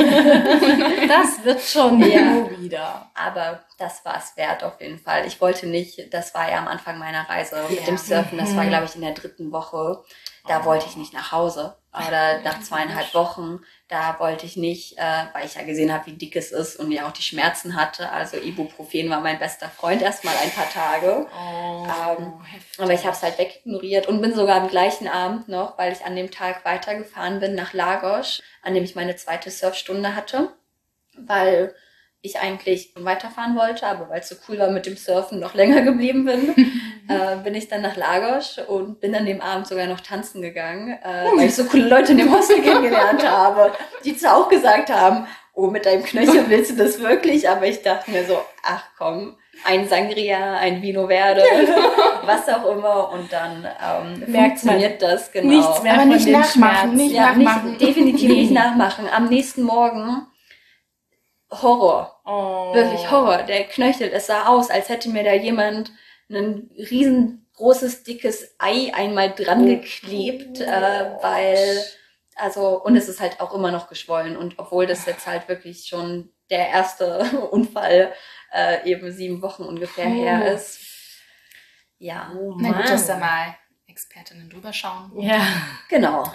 Das wird schon wieder. Aber das war es wert auf jeden Fall. Ich wollte nicht, das war ja am Anfang meiner Reise mit dem Surfen, das war glaube ich in der 3. Woche. Da wollte ich nicht nach Hause. Oder nach 2,5 Wochen, da wollte ich nicht, weil ich ja gesehen habe, wie dick es ist und ja auch die Schmerzen hatte. Also Ibuprofen war mein bester Freund erstmal ein paar Tage. Aber ich habe es halt wegignoriert und bin sogar am gleichen Abend noch, weil ich an dem Tag weitergefahren bin nach Lagos, an dem ich meine 2. Surfstunde hatte, weil ich eigentlich weiterfahren wollte, aber weil es so cool war mit dem Surfen, noch länger geblieben bin, bin ich dann nach Lagos und bin an dem Abend sogar noch tanzen gegangen, weil ich so coole Leute in dem Hostel kennengelernt habe, die zwar auch gesagt haben, oh, mit deinem Knöchel willst du das wirklich? Aber ich dachte mir so, ach komm, ein Sangria, ein Vino Verde, was auch immer und dann funktioniert das, genau. Nichts mehr aber von nicht nachmachen, nicht nachmachen. Definitiv nicht nachmachen. Am nächsten Morgen Horror. Wirklich Horror. Der Knöchel, es sah aus, als hätte mir da jemand ein riesengroßes, dickes Ei einmal dran geklebt, weil, und es ist halt auch immer noch geschwollen. Und obwohl das jetzt halt wirklich schon der erste Unfall eben 7 Wochen ungefähr her ist. Ja. Na gut, dass da mal Expertinnen drüber schauen. Ja. Genau.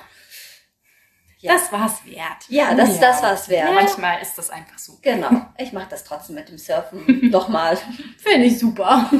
Ja. Das war's wert. Ja, das war's wert. Ja. Manchmal ist das einfach so. Genau. Ich mache das trotzdem mit dem Surfen nochmal. Finde ich super.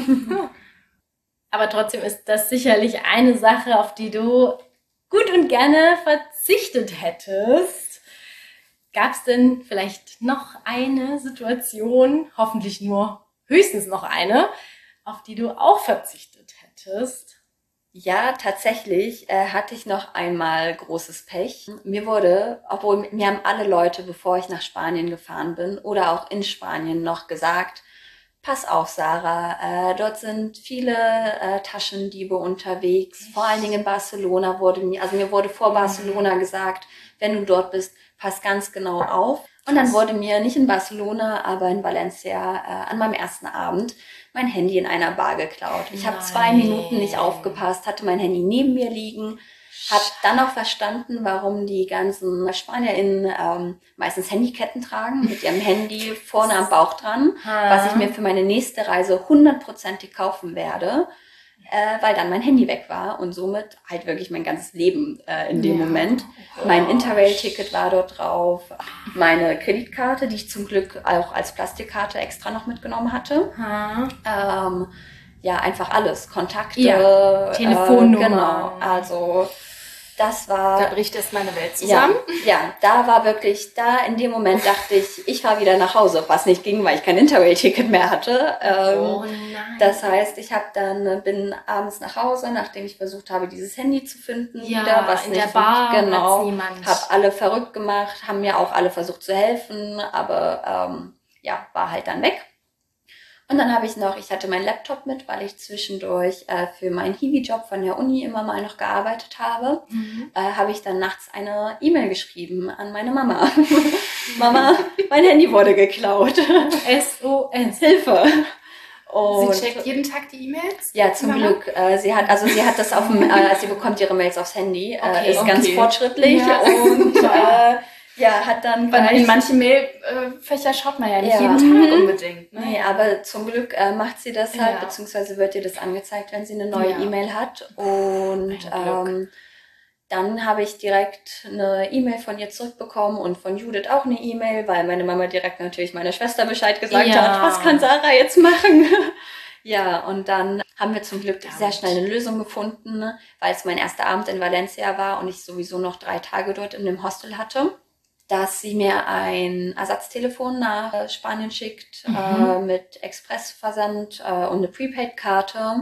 Aber trotzdem ist das sicherlich eine Sache, auf die du gut und gerne verzichtet hättest. Gab's denn vielleicht noch eine Situation, hoffentlich nur höchstens noch eine, auf die du auch verzichtet hättest? Ja, tatsächlich hatte ich noch einmal großes Pech. Mir haben alle Leute, bevor ich nach Spanien gefahren bin oder auch in Spanien noch gesagt, pass auf, Sarah, dort sind viele Taschendiebe unterwegs. Vor allen Dingen in Barcelona mir wurde vor Barcelona gesagt, wenn du dort bist, pass ganz genau auf. Und dann wurde mir nicht in Barcelona, aber in Valencia an meinem ersten Abend mein Handy in einer Bar geklaut. Ich habe 2 Minuten nicht aufgepasst, hatte mein Handy neben mir liegen, habe dann auch verstanden, warum die ganzen SpanierInnen meistens Handyketten tragen, mit ihrem Handy vorne am Bauch dran, was ich mir für meine nächste Reise 100%ig kaufen werde, weil dann mein Handy weg war und somit halt wirklich mein ganzes Leben in dem Moment. Mein Interrail-Ticket war dort drauf, meine Kreditkarte, die ich zum Glück auch als Plastikkarte extra noch mitgenommen hatte. Einfach alles, Kontakte, Telefonnummer. Genau, also das war... Da bricht erst meine Welt zusammen. Ja, da war wirklich, in dem Moment dachte ich fahre wieder nach Hause, was nicht ging, weil ich kein Interrail-Ticket mehr hatte. Das heißt, bin abends nach Hause, nachdem ich versucht habe, dieses Handy zu finden, was in nicht, der Bar genau, niemand. habe alle verrückt gemacht, haben mir auch alle versucht zu helfen, aber war halt dann weg. Und dann ich hatte meinen Laptop mit, weil ich zwischendurch für meinen Hiwi-Job von der Uni immer mal noch gearbeitet habe, habe ich dann nachts eine E-Mail geschrieben an meine Mama. Mama, mein Handy wurde geklaut. SOS. Hilfe. Und sie checkt jeden Tag die E-Mails? Ja, zum Glück. Sie hat das sie bekommt ihre Mails aufs Handy, ist ganz fortschrittlich und hat dann weil in manche Mailfächer schaut man ja nicht jeden Tag unbedingt. Ne? Nee, aber zum Glück macht sie das halt, beziehungsweise wird ihr das angezeigt, wenn sie eine neue E-Mail hat. Und dann habe ich direkt eine E-Mail von ihr zurückbekommen und von Judith auch eine E-Mail, weil meine Mama direkt natürlich meiner Schwester Bescheid gesagt hat, was kann Sarah jetzt machen? Ja, und dann haben wir zum Glück sehr schnell eine Lösung gefunden, weil es mein erster Abend in Valencia war und ich sowieso noch 3 Tage dort in dem Hostel hatte. dass sie mir ein Ersatztelefon nach Spanien schickt mit Expressversand und eine Prepaid-Karte.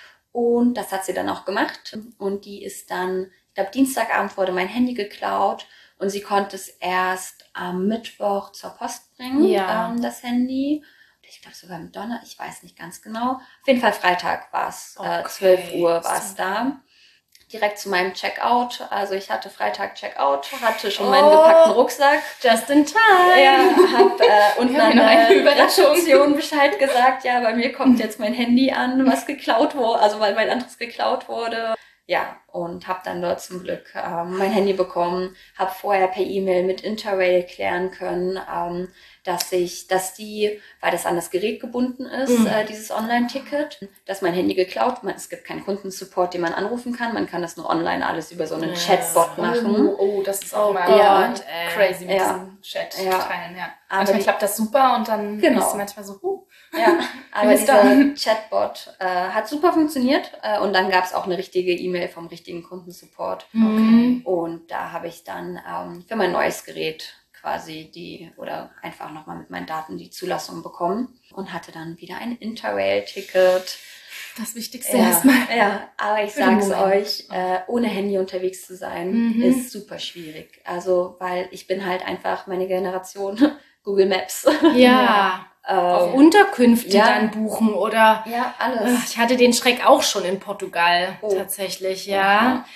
Und das hat sie dann auch gemacht. Und die ist dann, ich glaube, Dienstagabend wurde mein Handy geklaut und sie konnte es erst am Mittwoch zur Post bringen, das Handy. Ich glaube sogar am Donnerstag, ich weiß nicht ganz genau. Auf jeden Fall Freitag war es, 12 Uhr war es da. Direkt zu meinem Checkout. Also ich hatte Freitag Checkout, hatte schon meinen gepackten Rucksack. Just in time. Ja, hab unten an der Rezeption Bescheid gesagt, ja, bei mir kommt jetzt mein Handy an, was geklaut wurde, also weil mein anderes geklaut wurde. Ja, und habe dann dort zum Glück mein Handy bekommen, habe vorher per E-Mail mit Interrail klären können, dass die, weil das an das Gerät gebunden ist, dieses Online-Ticket, dass mein Handy geklaut wird. Es gibt keinen Kundensupport, den man anrufen kann. Man kann das nur online alles über so einen Chatbot machen. Oh, das ist auch mal crazy mit diesem Chat-Teilen. Ja. Aber manchmal klappt das super und dann ist es manchmal so, Ja, aber dieser Chatbot hat super funktioniert und dann gab es auch eine richtige E-Mail vom richtigen Kundensupport. Okay. Und da habe ich dann für mein neues Gerät quasi oder einfach nochmal mit meinen Daten die Zulassung bekommen und hatte dann wieder ein Interrail-Ticket. Das Wichtigste erstmal. Ja, aber ich sag's euch, ohne Handy unterwegs zu sein, ist super schwierig. Also, weil ich bin halt einfach meine Generation Google Maps. Ja. Auch Unterkünfte dann buchen oder... Ja, alles. Ich hatte den Schreck auch schon in Portugal, tatsächlich, ja.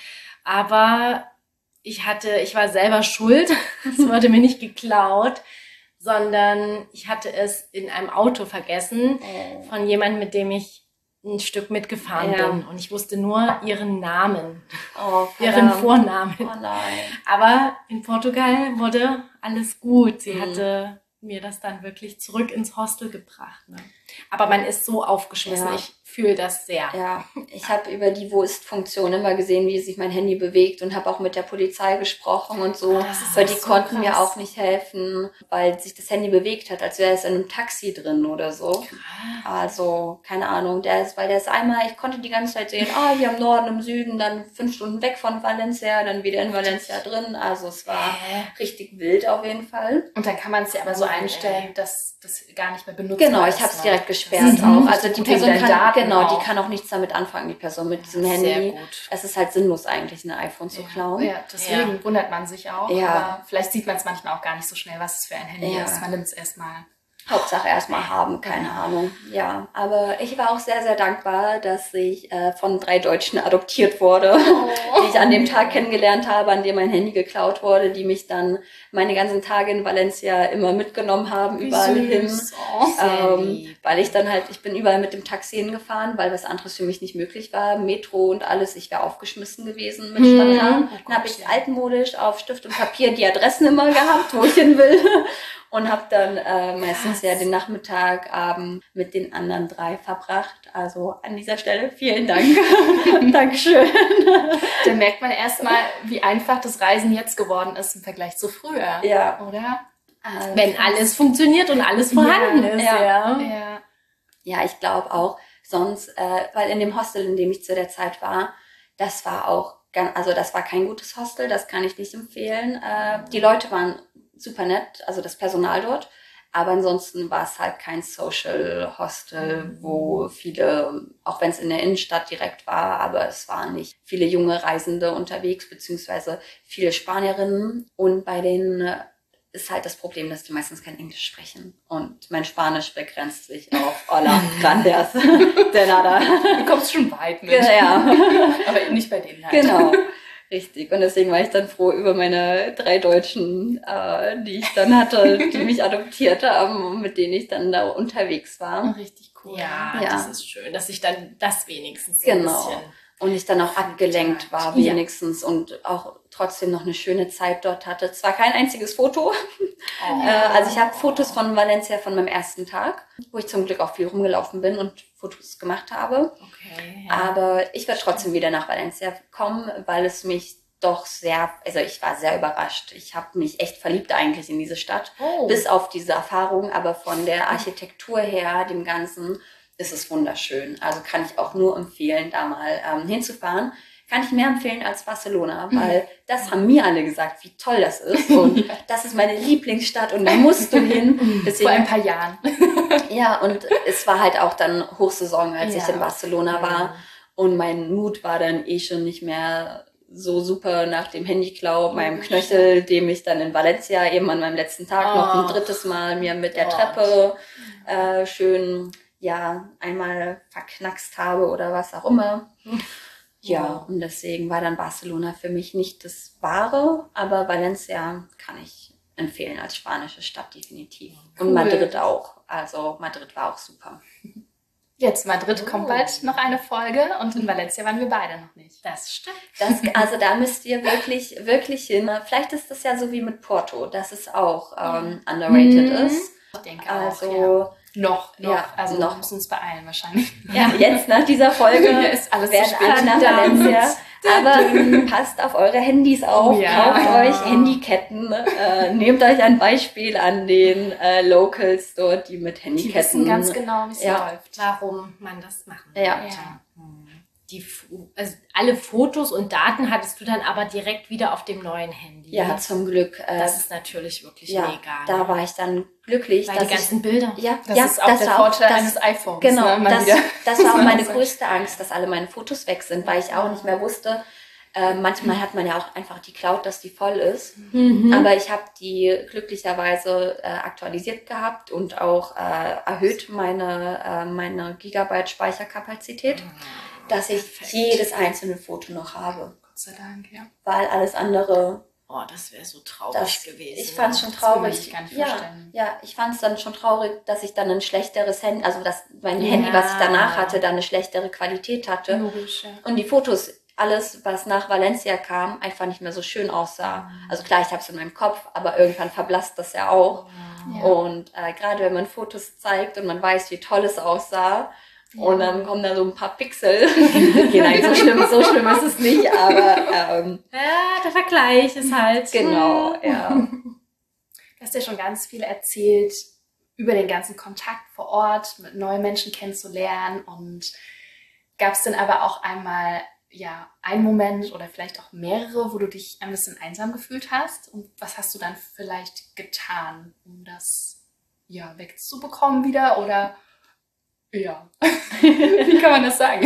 Aber ich war selber schuld. Es wurde mir nicht geklaut, sondern ich hatte es in einem Auto vergessen von jemandem, mit dem ich ein Stück mitgefahren bin. Und ich wusste nur ihren Namen, ihren Vornamen. Oh nein. Aber in Portugal wurde alles gut. Sie hatte mir das dann wirklich zurück ins Hostel gebracht. Ne? Aber man ist so aufgeschmissen. Ja. Ich fühle das sehr. Ja, ich habe über die Wo-ist-Funktion immer gesehen, wie sich mein Handy bewegt und habe auch mit der Polizei gesprochen und so. Weil die konnten mir auch nicht helfen, weil sich das Handy bewegt hat, als wäre es in einem Taxi drin oder so. Also, keine Ahnung, ich konnte die ganze Zeit sehen, hier im Norden, im Süden, dann 5 Stunden weg von Valencia, dann wieder in Valencia drin. Also es war richtig wild auf jeden Fall. Und dann kann man es ja aber so einstellen, dass das gar nicht mehr benutzt Genau, wird. ich habe es direkt gesperrt auch. Also die Person die kann auch nichts damit anfangen, die Person mit diesem Handy. Sehr gut. Es ist halt sinnlos eigentlich, ein iPhone zu klauen. Ja, deswegen wundert man sich auch. Ja. Aber vielleicht sieht man es manchmal auch gar nicht so schnell, was es für ein Handy ist. Man nimmt es erstmal. Hauptsache erstmal haben, keine Ahnung. Ja, aber ich war auch sehr, sehr dankbar, dass ich von 3 Deutschen adoptiert wurde, die ich an dem Tag kennengelernt habe, an dem mein Handy geklaut wurde, die mich dann meine ganzen Tage in Valencia immer mitgenommen haben, überall hin. Weil ich bin überall mit dem Taxi hingefahren, weil was anderes für mich nicht möglich war. Metro und alles, ich wäre aufgeschmissen gewesen mit spontan. Dann habe ich altmodisch auf Stift und Papier die Adressen immer gehabt, wo ich hin will. Und habe dann meistens den Nachmittagabend mit den anderen 3 verbracht. Also an dieser Stelle vielen Dank. Dankeschön. Da merkt man erstmal, wie einfach das Reisen jetzt geworden ist im Vergleich zu früher. Ja. Oder? Wenn alles funktioniert und alles vorhanden ist. Ja, ich glaube auch. Sonst, weil in dem Hostel, in dem ich zu der Zeit war, das war kein gutes Hostel, das kann ich nicht empfehlen. Die Leute waren super nett, also das Personal dort. Aber ansonsten war es halt kein Social Hostel, wo viele, auch wenn es in der Innenstadt direkt war, aber es waren nicht viele junge Reisende unterwegs, beziehungsweise viele Spanierinnen. Und bei denen ist halt das Problem, dass die meistens kein Englisch sprechen. Und mein Spanisch begrenzt sich auf Hola, gracias, de nada. Du kommst schon weit mit. Ja. Aber eben nicht bei denen halt. Genau. Richtig. Und deswegen war ich dann froh über meine 3 Deutschen, die ich dann hatte, die mich adoptiert haben und mit denen ich dann da unterwegs war. Richtig cool. Ja, das ist schön, dass ich dann das wenigstens ein bisschen... Und ich dann auch abgelenkt war wenigstens und auch trotzdem noch eine schöne Zeit dort hatte. Zwar kein einziges Foto. Also ich habe Fotos von Valencia von meinem ersten Tag, wo ich zum Glück auch viel rumgelaufen bin und Fotos gemacht habe. Okay, Aber ich werde trotzdem wieder nach Valencia kommen, weil es mich doch ich war sehr überrascht. Ich habe mich echt verliebt eigentlich in diese Stadt. Bis auf diese Erfahrung, aber von der Architektur her, dem Ganzen, ist es wunderschön. Also kann ich auch nur empfehlen, da mal hinzufahren. kann ich mehr empfehlen als Barcelona, weil das haben mir alle gesagt, wie toll das ist und das ist meine Lieblingsstadt und da musst du hin. Deswegen, vor ein paar Jahren. Ja, und es war halt auch dann Hochsaison, als ich in Barcelona war und mein Mut war dann schon nicht mehr so super nach dem Handyklau, meinem Knöchel, dem ich dann in Valencia eben an meinem letzten Tag noch ein drittes Mal mir mit der Treppe schön, einmal verknackst habe oder was auch immer. Ja, und deswegen war dann Barcelona für mich nicht das Wahre, aber Valencia kann ich empfehlen als spanische Stadt definitiv. Cool. Und Madrid auch. Also Madrid war auch super. Jetzt Madrid kommt bald noch eine Folge und in Valencia waren wir beide noch nicht. Das stimmt. Also da müsst ihr wirklich, wirklich hin. Vielleicht ist das ja so wie mit Porto, dass es auch underrated ist. Ich denke auch, Noch. Also noch. Wir müssen uns beeilen wahrscheinlich. Ja, jetzt nach dieser Folge ist alles werden alle nach Valencia. Aber passt auf eure Handys auf, kauft euch Handyketten, nehmt euch ein Beispiel an den Locals dort, die mit Handyketten... Die wissen ganz genau, wie es läuft. Warum man das machen sollte. Also alle Fotos und Daten hattest du dann aber direkt wieder auf dem neuen Handy. Ja, zum Glück. Das ist natürlich wirklich mega. Da war ich dann glücklich. Weil die ganzen Bilder. Das ist auch der Vorteil eines iPhones. Genau, das war auch meine größte Angst, dass alle meine Fotos weg sind, weil ich auch nicht mehr wusste, manchmal hat man ja auch einfach die Cloud, dass die voll ist. Aber ich habe die glücklicherweise aktualisiert gehabt und auch erhöht meine Gigabyte Speicherkapazität, dass ich jedes einzelne Foto noch habe. Gott sei Dank, ja. Weil alles andere... Oh, das wäre so traurig gewesen. Ich fand es schon traurig. Das kann ich gar nicht vorstellen. Ja, ich fand es dann schon traurig, dass ich dann ein schlechteres Handy, also dass mein Handy, was ich danach hatte, dann eine schlechtere Qualität hatte. Logisch, ja. Und die Fotos, alles, was nach Valencia kam, einfach nicht mehr so schön aussah. Also klar, ich habe es in meinem Kopf, aber irgendwann verblasst das ja auch. Ja. Und gerade wenn man Fotos zeigt und man weiß, wie toll es aussah, und dann kommen da so ein paar Pixel. Okay, nein, so schlimm ist es nicht, aber... der Vergleich ist halt... Genau, ja. Du hast ja schon ganz viel erzählt über den ganzen Kontakt vor Ort, mit neuen Menschen kennenzulernen. Und gab es denn aber auch einmal einen Moment oder vielleicht auch mehrere, wo du dich ein bisschen einsam gefühlt hast? Und was hast du dann vielleicht getan, um das wegzubekommen wieder? Oder... Ja, wie kann man das sagen?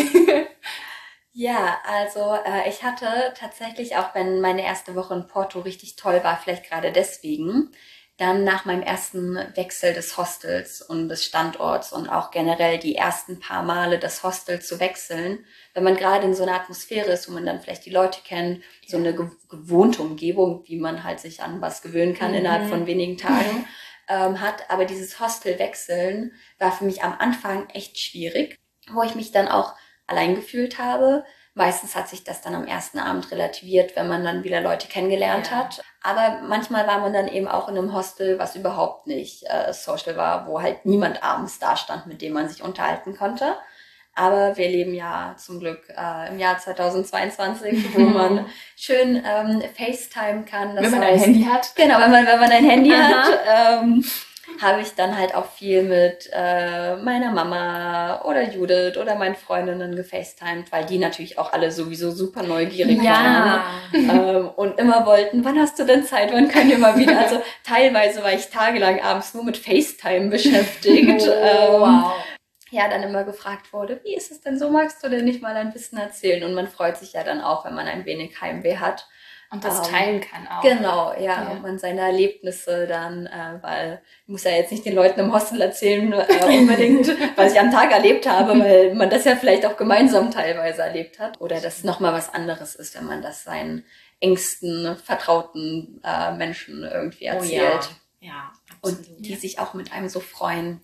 Ja, also ich hatte tatsächlich, auch wenn meine erste Woche in Porto richtig toll war, vielleicht gerade deswegen, dann nach meinem ersten Wechsel des Hostels und des Standorts und auch generell die ersten paar Male das Hostel zu wechseln, wenn man gerade in so einer Atmosphäre ist, wo man dann vielleicht die Leute kennt, so eine gewohnte Umgebung, wie man halt sich an was gewöhnen kann innerhalb von wenigen Tagen, hat. Aber dieses Hostel wechseln war für mich am Anfang echt schwierig, wo ich mich dann auch allein gefühlt habe. Meistens hat sich das dann am ersten Abend relativiert, wenn man dann wieder Leute kennengelernt hat. Aber manchmal war man dann eben auch in einem Hostel, was überhaupt nicht social war, wo halt niemand abends da stand, mit dem man sich unterhalten konnte. Aber wir leben ja zum Glück im Jahr 2022, wo man schön FaceTime kann. Das wenn man ein Handy hat. Genau, wenn man ein Handy hat, habe ich dann halt auch viel mit meiner Mama oder Judith oder meinen Freundinnen gefacetimed, weil die natürlich auch alle sowieso super neugierig waren und immer wollten, wann hast du denn Zeit, wann können wir mal wieder? Also teilweise war ich tagelang abends nur mit FaceTime beschäftigt. Wow. Ja, dann immer gefragt wurde, wie ist es denn so, magst du denn nicht mal ein bisschen erzählen? Und man freut sich ja dann auch, wenn man ein wenig Heimweh hat. Und das teilen kann auch. Genau, und man seine Erlebnisse dann, weil ich muss ja jetzt nicht den Leuten im Hostel erzählen unbedingt, was ich am Tag erlebt habe, weil man das ja vielleicht auch gemeinsam teilweise erlebt hat. Oder dass nochmal was anderes ist, wenn man das seinen engsten, vertrauten Menschen irgendwie erzählt. Ja, absolut. Und die sich auch mit einem so freuen.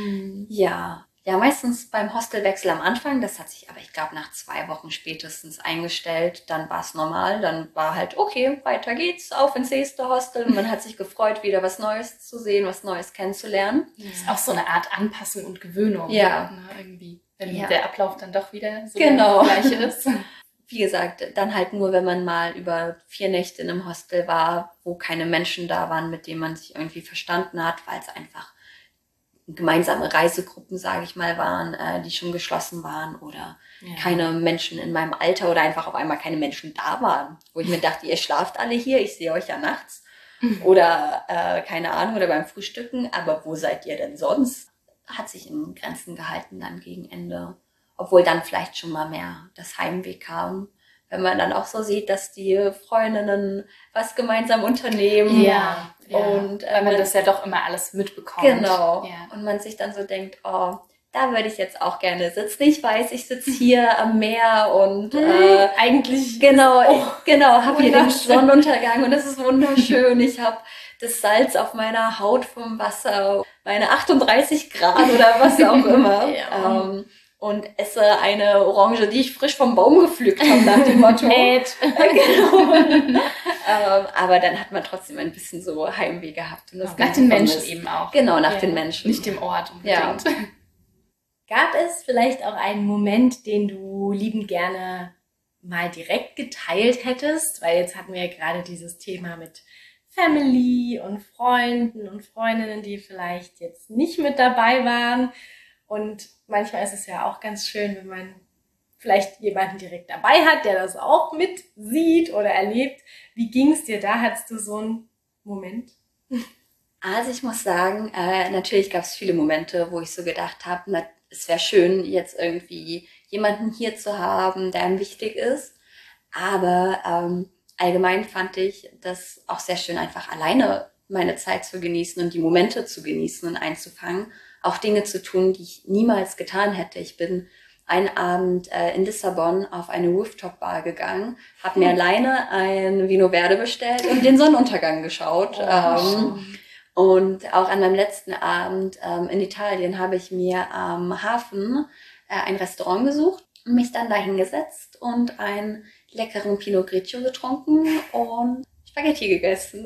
Ja, meistens beim Hostelwechsel am Anfang, das hat sich aber, ich glaube, nach 2 Wochen spätestens eingestellt, dann war es normal, dann war halt, okay, weiter geht's, auf ins nächste Hostel und man hat sich gefreut, wieder was Neues zu sehen, was Neues kennenzulernen. Das ist auch so eine Art Anpassung und Gewöhnung. Ja. Ne, irgendwie, wenn der Ablauf dann doch wieder so der gleiche ist. Wie gesagt, dann halt nur, wenn man mal über 4 Nächte in einem Hostel war, wo keine Menschen da waren, mit denen man sich irgendwie verstanden hat, weil es einfach gemeinsame Reisegruppen, sage ich mal, waren, die schon geschlossen waren oder keine Menschen in meinem Alter oder einfach auf einmal keine Menschen da waren, wo ich mir dachte, ihr schlaft alle hier, ich sehe euch ja nachts oder keine Ahnung oder beim Frühstücken, aber wo seid ihr denn sonst? Hat sich in Grenzen gehalten dann gegen Ende, obwohl dann vielleicht schon mal mehr das Heimweh kam. Wenn man dann auch so sieht, dass die Freundinnen was gemeinsam unternehmen. Ja. Und weil man das ja doch immer alles mitbekommt. Genau. Ja. Und man sich dann so denkt, oh, da würde ich jetzt auch gerne sitzen. Ich weiß, ich sitze hier am Meer und eigentlich genau, habe hier den Sonnenuntergang und es ist wunderschön. Ich habe das Salz auf meiner Haut vom Wasser, meine 38 Grad oder was auch immer. Und esse eine Orange, die ich frisch vom Baum gepflückt habe, nach dem Motto. Genau. Aber dann hat man trotzdem ein bisschen so Heimweh gehabt. Und das nach den Menschen eben auch. Genau, nach den Menschen. Nicht dem Ort unbedingt. Ja. Gab es vielleicht auch einen Moment, den du liebend gerne mal direkt geteilt hättest? Weil jetzt hatten wir ja gerade dieses Thema mit Family und Freunden und Freundinnen, die vielleicht jetzt nicht mit dabei waren. Und manchmal ist es ja auch ganz schön, wenn man vielleicht jemanden direkt dabei hat, der das auch mit sieht oder erlebt. Wie ging es dir da? Hattest du so einen Moment? Also ich muss sagen, natürlich gab es viele Momente, wo ich so gedacht habe, es wäre schön, jetzt irgendwie jemanden hier zu haben, der einem wichtig ist. Aber allgemein fand ich das auch sehr schön, einfach alleine meine Zeit zu genießen und die Momente zu genießen und einzufangen. Auch Dinge zu tun, die ich niemals getan hätte. Ich bin einen Abend in Lissabon auf eine Rooftop-Bar gegangen, habe mir alleine ein Vino Verde bestellt und den Sonnenuntergang geschaut. Und auch an meinem letzten Abend in Italien habe ich mir am Hafen ein Restaurant gesucht und mich dann da hingesetzt und einen leckeren Pinot Grigio getrunken und Spaghetti gegessen.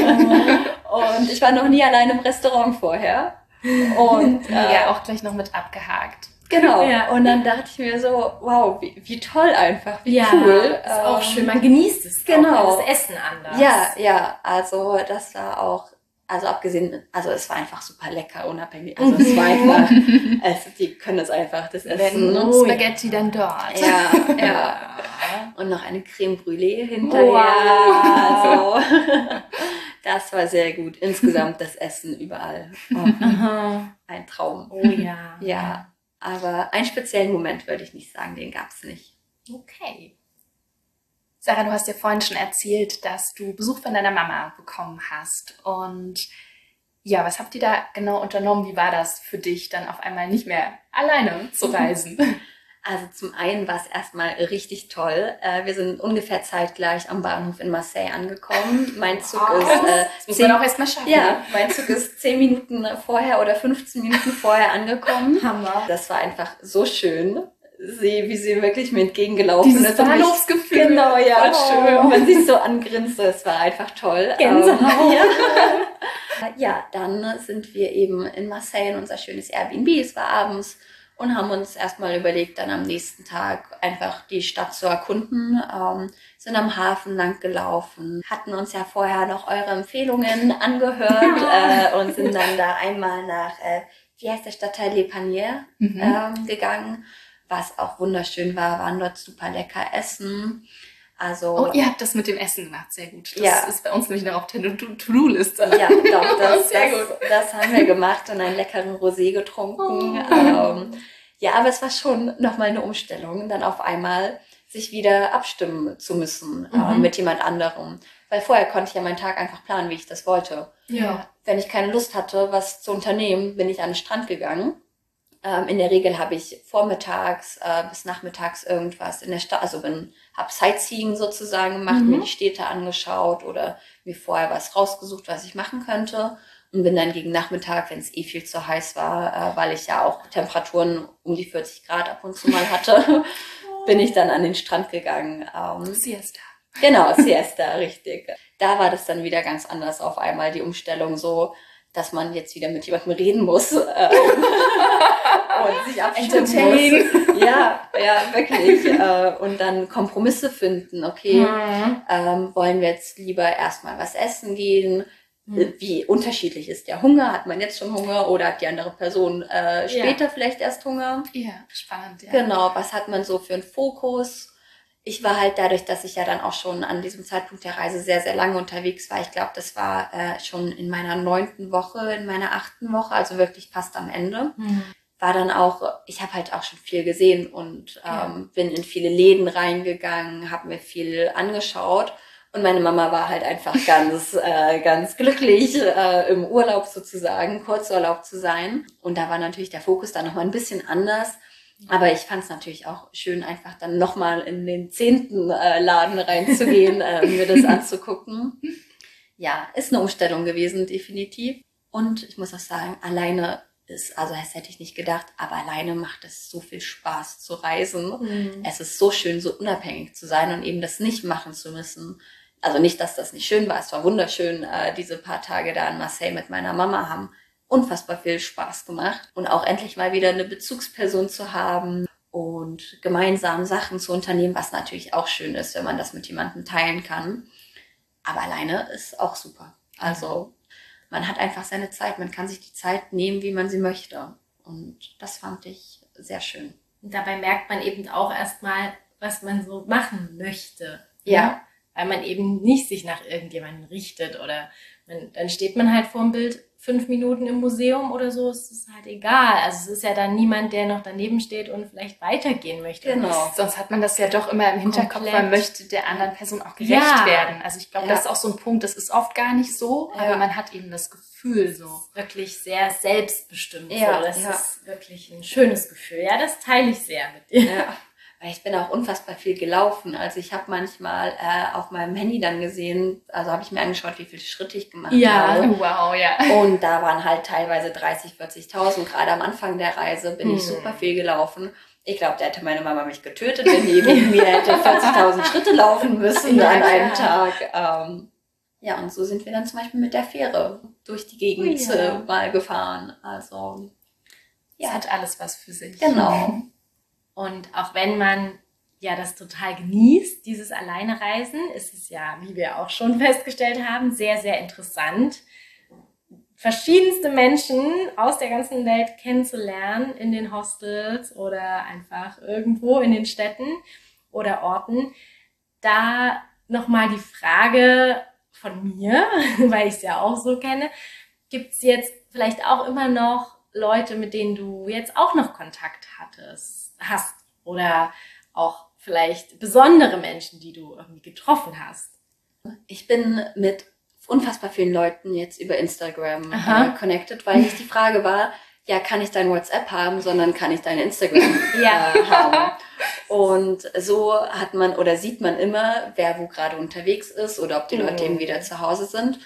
Und ich war noch nie allein im Restaurant vorher. Und ja, auch gleich noch mit abgehakt. Genau. Ja. Und dann dachte ich mir so, wow, wie toll einfach, wie ja, cool. Ist auch schön, man genießt es. Genau. Auch, das Essen anders. Ja, also das war auch, also abgesehen, also es war einfach super lecker, unabhängig. Also es war einfach, die können es einfach, das Essen. Wenn Spaghetti dann dort. Ja. Und noch eine Creme Brûlée hinterher. Wow. Also, das war sehr gut. Insgesamt das Essen überall. Ein Traum. Oh ja. Ja, aber einen speziellen Moment würde ich nicht sagen, den gab es nicht. Okay. Sarah, du hast ja vorhin schon erzählt, dass du Besuch von deiner Mama bekommen hast. Und ja, was habt ihr da genau unternommen? Wie war das für dich, dann auf einmal nicht mehr alleine zu reisen? Also zum einen war es erstmal richtig toll. Wir sind ungefähr zeitgleich am Bahnhof in Marseille angekommen. Mein Zug ist... das muss man auch erstmal schaffen. Ja, mein Zug ist 10 Minuten vorher oder 15 Minuten vorher angekommen. Hammer. Das war einfach so schön. Wie sie wirklich mir entgegengelaufen ist. Dieses Bahnhofsgefühl. Genau, ja. Schön. Und man sich so angrinste, es war einfach toll. Gänsehaut. Ja, dann sind wir eben in Marseille in unser schönes Airbnb. Es war abends. Und haben uns erstmal überlegt, dann am nächsten Tag einfach die Stadt zu erkunden, sind am Hafen lang gelaufen, hatten uns ja vorher noch eure Empfehlungen angehört und sind dann da einmal nach, wie heißt der Stadtteil, Les Paniers gegangen, was auch wunderschön war, waren dort super lecker essen. Also, ihr habt das mit dem Essen gemacht, sehr gut. Das ist bei uns nämlich noch auf der To-Do-Liste. Ja, doch, das haben wir gemacht und einen leckeren Rosé getrunken. Ja, aber es war schon nochmal eine Umstellung, dann auf einmal sich wieder abstimmen zu müssen mit jemand anderem. Weil vorher konnte ich ja meinen Tag einfach planen, wie ich das wollte. Ja. Wenn ich keine Lust hatte, was zu unternehmen, bin ich an den Strand gegangen. In der Regel habe ich vormittags bis nachmittags irgendwas in der Stadt, also habe Sightseeing sozusagen gemacht, mir die Städte angeschaut oder mir vorher was rausgesucht, was ich machen könnte und bin dann gegen Nachmittag, wenn es viel zu heiß war, weil ich ja auch Temperaturen um die 40 Grad ab und zu mal hatte, bin ich dann an den Strand gegangen. Siesta. Genau, Siesta, richtig. Da war das dann wieder ganz anders auf einmal, die Umstellung so, dass man jetzt wieder mit jemandem reden muss und sich abstimmen muss. Ja, wirklich. Und dann Kompromisse finden. Okay, wollen wir jetzt lieber erstmal was essen gehen? Wie unterschiedlich ist der Hunger? Hat man jetzt schon Hunger oder hat die andere Person später vielleicht erst Hunger? Ja, spannend, ja. Genau, was hat man so für einen Fokus? Ich war halt dadurch, dass ich ja dann auch schon an diesem Zeitpunkt der Reise sehr, sehr lange unterwegs war. Ich glaube, das war schon in meiner 9. Woche, in meiner 8. Woche, also wirklich fast am Ende. War dann auch, ich habe halt auch schon viel gesehen und bin in viele Läden reingegangen, habe mir viel angeschaut. Und meine Mama war halt einfach ganz glücklich, im Urlaub sozusagen, Kurzurlaub zu sein. Und da war natürlich der Fokus dann nochmal ein bisschen anders. Aber ich fand es natürlich auch schön, einfach dann nochmal in den 10. Laden reinzugehen, mir das anzugucken. Ja, ist eine Umstellung gewesen, definitiv. Und ich muss auch sagen, alleine also das hätte ich nicht gedacht, aber alleine macht es so viel Spaß zu reisen. Es ist so schön, so unabhängig zu sein und eben das nicht machen zu müssen. Also nicht, dass das nicht schön war, es war wunderschön, diese paar Tage da in Marseille mit meiner Mama haben unfassbar viel Spaß gemacht und auch endlich mal wieder eine Bezugsperson zu haben und gemeinsam Sachen zu unternehmen, was natürlich auch schön ist, wenn man das mit jemandem teilen kann. Aber alleine ist auch super. Also man hat einfach seine Zeit, man kann sich die Zeit nehmen, wie man sie möchte. Und das fand ich sehr schön. Und dabei merkt man eben auch erstmal, was man so machen möchte. Ja. Weil man eben nicht sich nach irgendjemandem richtet oder dann steht man halt vor dem Bild 5 Minuten im Museum oder so, es ist halt egal. Also es ist ja dann niemand, der noch daneben steht und vielleicht weitergehen möchte. Genau. Sonst hat man das ja doch immer im Hinterkopf, Komplett. man möchte der anderen Person auch gerecht werden. Also ich glaube, Ja. das ist auch so ein Punkt, das ist oft gar nicht so, aber man hat eben das Gefühl so. Das ist wirklich sehr selbstbestimmt. Ja, so. Das ja. ist wirklich ein schönes Gefühl. Ja, das teile ich sehr mit dir. Ja. Weil ich bin auch unfassbar viel gelaufen. Also ich habe manchmal auf meinem Handy dann gesehen, also habe ich mir angeschaut, wie viele Schritte ich gemacht habe. Wow, ja. Und da waren halt teilweise 30.000, 40.000. Gerade am Anfang der Reise bin ich super viel gelaufen. Ich glaube, da hätte meine Mama mich getötet, wenn die mit mir hätte 40.000 Schritte laufen müssen an einem Tag. Ja, und so sind wir dann zum Beispiel mit der Fähre durch die Gegend mal gefahren. Also, Es hat alles was für sich. genau. Und auch wenn man ja das total genießt, dieses Alleinereisen, ist es ja, wie wir auch schon festgestellt haben, sehr, sehr interessant, verschiedenste Menschen aus der ganzen Welt kennenzulernen in den Hostels oder einfach irgendwo in den Städten oder Orten. Da nochmal die Frage von mir, weil ich es ja auch so kenne, gibt es jetzt vielleicht auch immer noch Leute, mit denen du jetzt auch noch Kontakt hast oder auch vielleicht besondere Menschen, die du irgendwie getroffen hast? Ich bin mit unfassbar vielen Leuten jetzt über Instagram connected, weil nicht die Frage war, ja, kann ich dein WhatsApp haben, sondern kann ich dein Instagram haben. Und so hat man oder sieht man immer, wer wo gerade unterwegs ist oder ob die Leute eben wieder zu Hause sind.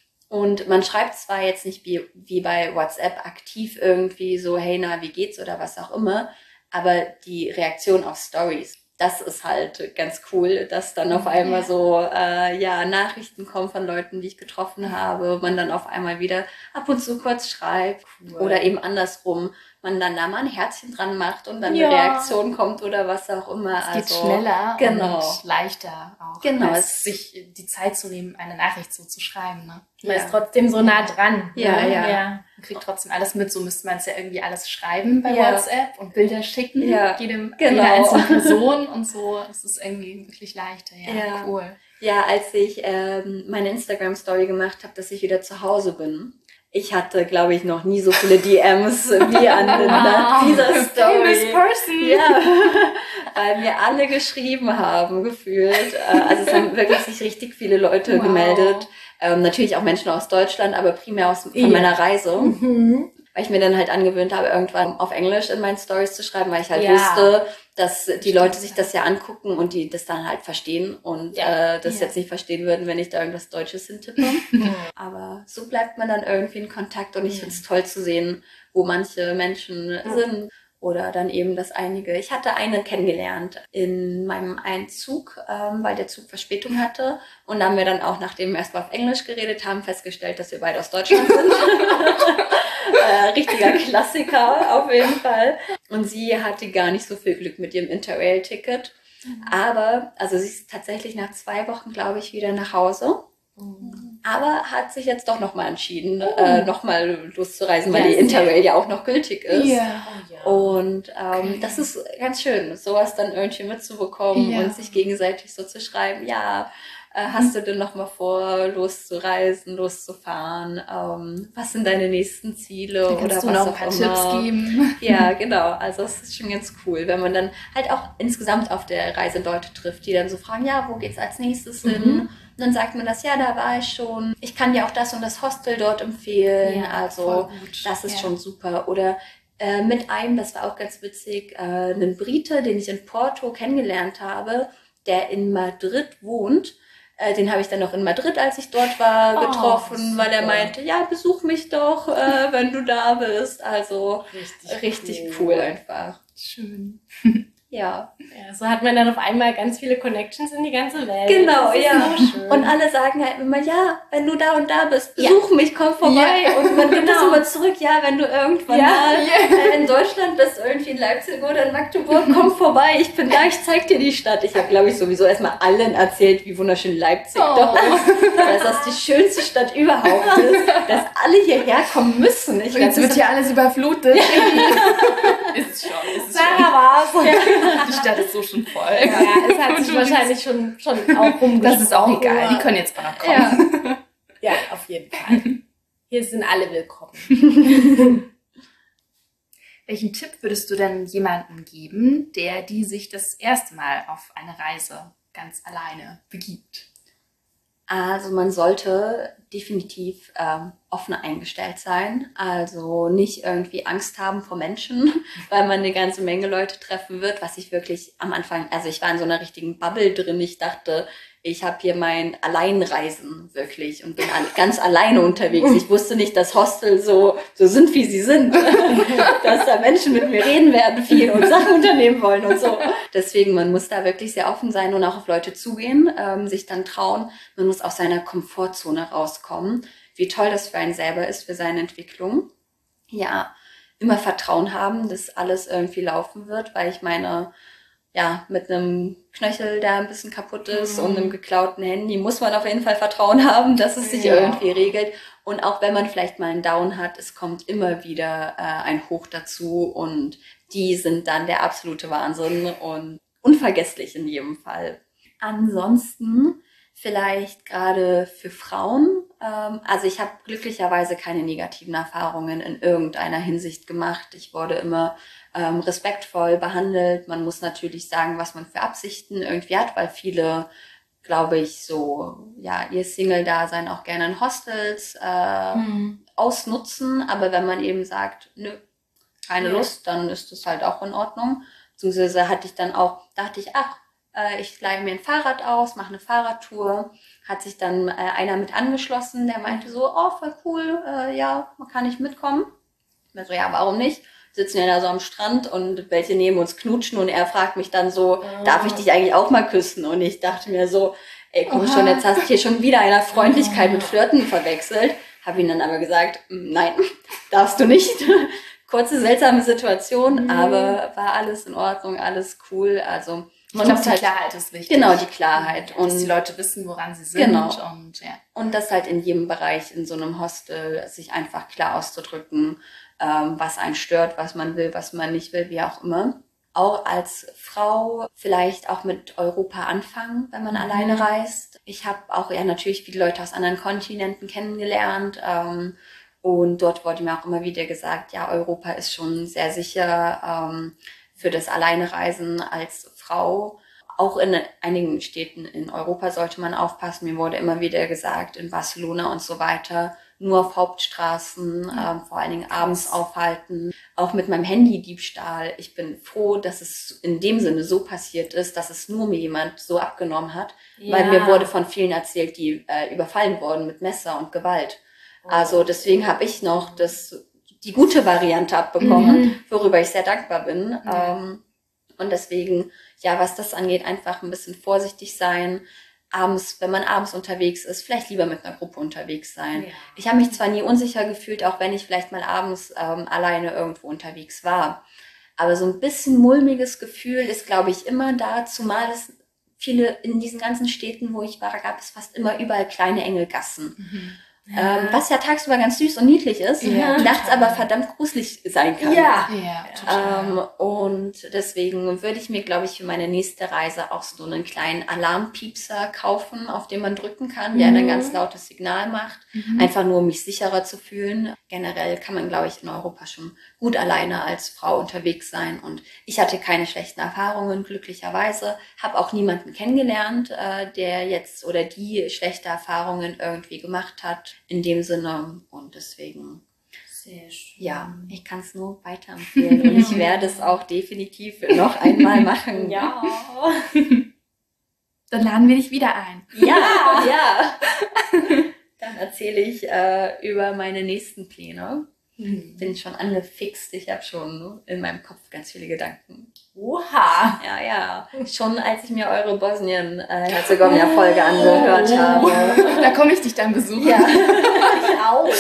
Und man schreibt zwar jetzt nicht wie bei WhatsApp aktiv irgendwie so, hey, na, wie geht's oder was auch immer, aber die Reaktion auf Stories, das ist halt ganz cool, dass dann auf einmal so Nachrichten kommen von Leuten, die ich getroffen habe, man dann auf einmal wieder ab und zu kurz schreibt oder eben andersrum, man dann da mal ein Herzchen dran macht und dann eine Reaktion kommt oder was auch immer. Es geht schneller und leichter auch, Genau, als sich die Zeit zu nehmen, eine Nachricht so zu schreiben. Ne? Man ist trotzdem so nah dran. Ja. Man kriegt trotzdem alles mit, so müsste man es ja irgendwie alles schreiben bei WhatsApp und Bilder schicken, jeder einzelnen Person und so. Es ist irgendwie wirklich leichter, cool. Ja, als ich meine Instagram-Story gemacht habe, dass ich wieder zu Hause bin, ich hatte, glaube ich, noch nie so viele DMs wie an dieser Story. Famous person. Ja, weil mir alle geschrieben haben, gefühlt. Also es haben wirklich sich richtig viele Leute gemeldet. Natürlich auch Menschen aus Deutschland, aber primär von meiner Reise. Weil ich mir dann halt angewöhnt habe, irgendwann auf Englisch in meinen Stories zu schreiben, weil ich halt wusste, dass die Leute sich das ja angucken und die das dann halt verstehen und das jetzt nicht verstehen würden, wenn ich da irgendwas Deutsches hintippe. Aber so bleibt man dann irgendwie in Kontakt und ich finde es toll zu sehen, wo manche Menschen sind. Oder dann eben das einige. Ich hatte eine kennengelernt in meinem Einzug, weil der Zug Verspätung hatte. Und da haben wir dann auch, nachdem wir erstmal auf Englisch geredet haben, festgestellt, dass wir beide aus Deutschland sind. Richtiger Klassiker auf jeden Fall. Und sie hatte gar nicht so viel Glück mit ihrem Interrail-Ticket. Aber, also sie ist tatsächlich nach 2 Wochen, glaube ich, wieder nach Hause. Aber hat sich jetzt doch nochmal entschieden, nochmal loszureisen, weil Ja, die sehr. Interrail ja auch noch gültig ist. Ja. Oh ja. Und das ist ganz schön, sowas dann irgendwie mitzubekommen Ja. und sich gegenseitig so zu schreiben, ja, hast du denn nochmal vor, loszureisen, loszufahren? Was sind deine nächsten Ziele Da oder kannst du was noch ein auch paar immer? Tipps geben. Ja, genau. Also es ist schon ganz cool, wenn man dann halt auch insgesamt auf der Reise Leute trifft, die dann so fragen, ja, wo geht's als nächstes hin? Und dann sagt man das, ja, da war ich schon. Ich kann dir auch das und das Hostel dort empfehlen. Ja, also voll gut. das ist Ja. schon super. Oder mit einem, das war auch ganz witzig, einen Brite, den ich in Porto kennengelernt habe, der in Madrid wohnt. Den habe ich dann noch in Madrid, als ich dort war, Oh, getroffen, weil er super. meinte, ja, besuch mich doch, wenn du da bist. Also richtig cool einfach. Schön. Ja, Ja, so hat man dann auf einmal ganz viele Connections in die ganze Welt. genau, Das ist ja. so schön. Und alle sagen halt immer, ja, wenn du da und da bist, besuch mich, komm vorbei. Ja. Und man gibt das Genau. immer zurück, ja, wenn du irgendwann Ja. mal in Deutschland bist, irgendwie in Leipzig oder in Magdeburg, komm vorbei, ich bin da, ich zeig dir die Stadt. Ich habe, glaube ich, sowieso erstmal allen erzählt, wie wunderschön Leipzig doch ist, dass das die schönste Stadt überhaupt ist, dass alle hierher kommen müssen. Ich Jetzt wird hier alles überflutet. Ist es schon. Ist es Sarah schon. war's. Die Stadt ist so schon voll. Ja, es hat sich wahrscheinlich schon auch rumgesprochen. Das ist auch egal. Die können jetzt mal noch kommen. Ja. Ja, auf jeden Fall. Hier sind alle willkommen. Welchen Tipp würdest du denn jemandem geben, die sich das erste Mal auf eine Reise ganz alleine begibt? Also man sollte definitiv offen eingestellt sein, also nicht irgendwie Angst haben vor Menschen, weil man eine ganze Menge Leute treffen wird, was ich wirklich am Anfang, also ich war in so einer richtigen Bubble drin, ich dachte, ich habe hier mein Alleinreisen wirklich und bin ganz alleine unterwegs. Ich wusste nicht, dass Hostel so sind, wie sie sind, dass da Menschen mit mir reden werden viel und Sachen unternehmen wollen und so. Deswegen, man muss da wirklich sehr offen sein und auch auf Leute zugehen, sich dann trauen. Man muss aus seiner Komfortzone rauskommen. Wie toll das für einen selber ist, für seine Entwicklung. Ja, immer Vertrauen haben, dass alles irgendwie laufen wird, weil ich meine, ja, mit einem Knöchel, der ein bisschen kaputt ist und einem geklauten Handy muss man auf jeden Fall Vertrauen haben, dass es sich irgendwie regelt. Und auch wenn man vielleicht mal einen Down hat, es kommt immer wieder ein Hoch dazu und die sind dann der absolute Wahnsinn und unvergesslich in jedem Fall. Ansonsten vielleicht gerade für Frauen. Also ich habe glücklicherweise keine negativen Erfahrungen in irgendeiner Hinsicht gemacht. Ich wurde immer respektvoll behandelt. Man muss natürlich sagen, was man für Absichten irgendwie hat, weil viele, glaube ich, so, ja, ihr Single-Dasein auch gerne in Hostels ausnutzen. Aber wenn man eben sagt, nö, keine Lust, dann ist das halt auch in Ordnung. Beziehungsweise dachte ich, ach, ich leihe mir ein Fahrrad aus, mache eine Fahrradtour. Hat sich dann einer mit angeschlossen, der meinte so, oh, voll cool, ja, kann ich mitkommen? Ich so, ja, warum nicht? Sitzen ja da so am Strand und welche neben uns knutschen und er fragt mich dann so, darf ich dich eigentlich auch mal küssen? Und ich dachte mir so, ey, komm schon, jetzt hast du hier schon wieder einer Freundlichkeit mit Flirten verwechselt. Habe ihn dann aber gesagt, nein, darfst du nicht. Kurze, seltsame Situation, aber war alles in Ordnung, alles cool, also Ich glaube, die Klarheit ist wichtig. Genau, die Klarheit. Dass die Leute wissen, woran sie sind. Genau. Und, ja. Und das halt in jedem Bereich, in so einem Hostel, sich einfach klar auszudrücken, was einen stört, was man will, was man nicht will, wie auch immer. Auch als Frau vielleicht auch mit Europa anfangen, wenn man alleine reist. Ich habe auch ja natürlich viele Leute aus anderen Kontinenten kennengelernt. Und dort wurde mir auch immer wieder gesagt, ja, Europa ist schon sehr sicher für das Alleinereisen als Frau. Auch in einigen Städten in Europa sollte man aufpassen. Mir wurde immer wieder gesagt, in Barcelona und so weiter, nur auf Hauptstraßen, vor allen Dingen abends aufhalten. Auch mit meinem Handydiebstahl. Ich bin froh, dass es in dem Sinne so passiert ist, dass es nur mir jemand so abgenommen hat. Ja. Weil mir wurde von vielen erzählt, die überfallen wurden mit Messer und Gewalt. Also deswegen habe ich noch die gute Variante abbekommen, worüber ich sehr dankbar bin. Und deswegen, ja, was das angeht, einfach ein bisschen vorsichtig sein. Abends, wenn man abends unterwegs ist, vielleicht lieber mit einer Gruppe unterwegs sein. Ja. Ich habe mich zwar nie unsicher gefühlt, auch wenn ich vielleicht mal abends alleine irgendwo unterwegs war. Aber so ein bisschen mulmiges Gefühl ist, glaube ich, immer da, zumal es in diesen ganzen Städten, wo ich war, gab es fast immer überall kleine enge Gassen. Was ja tagsüber ganz süß und niedlich ist, nachts aber verdammt gruselig sein kann. Ja, total. Und deswegen würde ich mir, glaube ich, für meine nächste Reise auch so einen kleinen Alarmpiepser kaufen, auf den man drücken kann, der ein ganz lautes Signal macht. Einfach nur, um mich sicherer zu fühlen. Generell kann man, glaube ich, in Europa schon gut alleine als Frau unterwegs sein. Und ich hatte keine schlechten Erfahrungen, glücklicherweise. Habe auch niemanden kennengelernt, der jetzt oder die schlechte Erfahrungen irgendwie gemacht hat. In dem Sinne, und deswegen, sehr schön. ja, ich kann es nur weiterempfehlen und ich werde es auch definitiv noch einmal machen. Ja. Dann laden wir dich wieder ein. Ja, ja. Dann erzähle ich über meine nächsten Pläne. Bin schon angefixt, ich habe schon in meinem Kopf ganz viele Gedanken. Oha. Ja, ja. Schon als ich mir eure Bosnien-Herzegowina-Folge angehört habe. Da komme ich dich dann besuchen. Ja, Ich auch.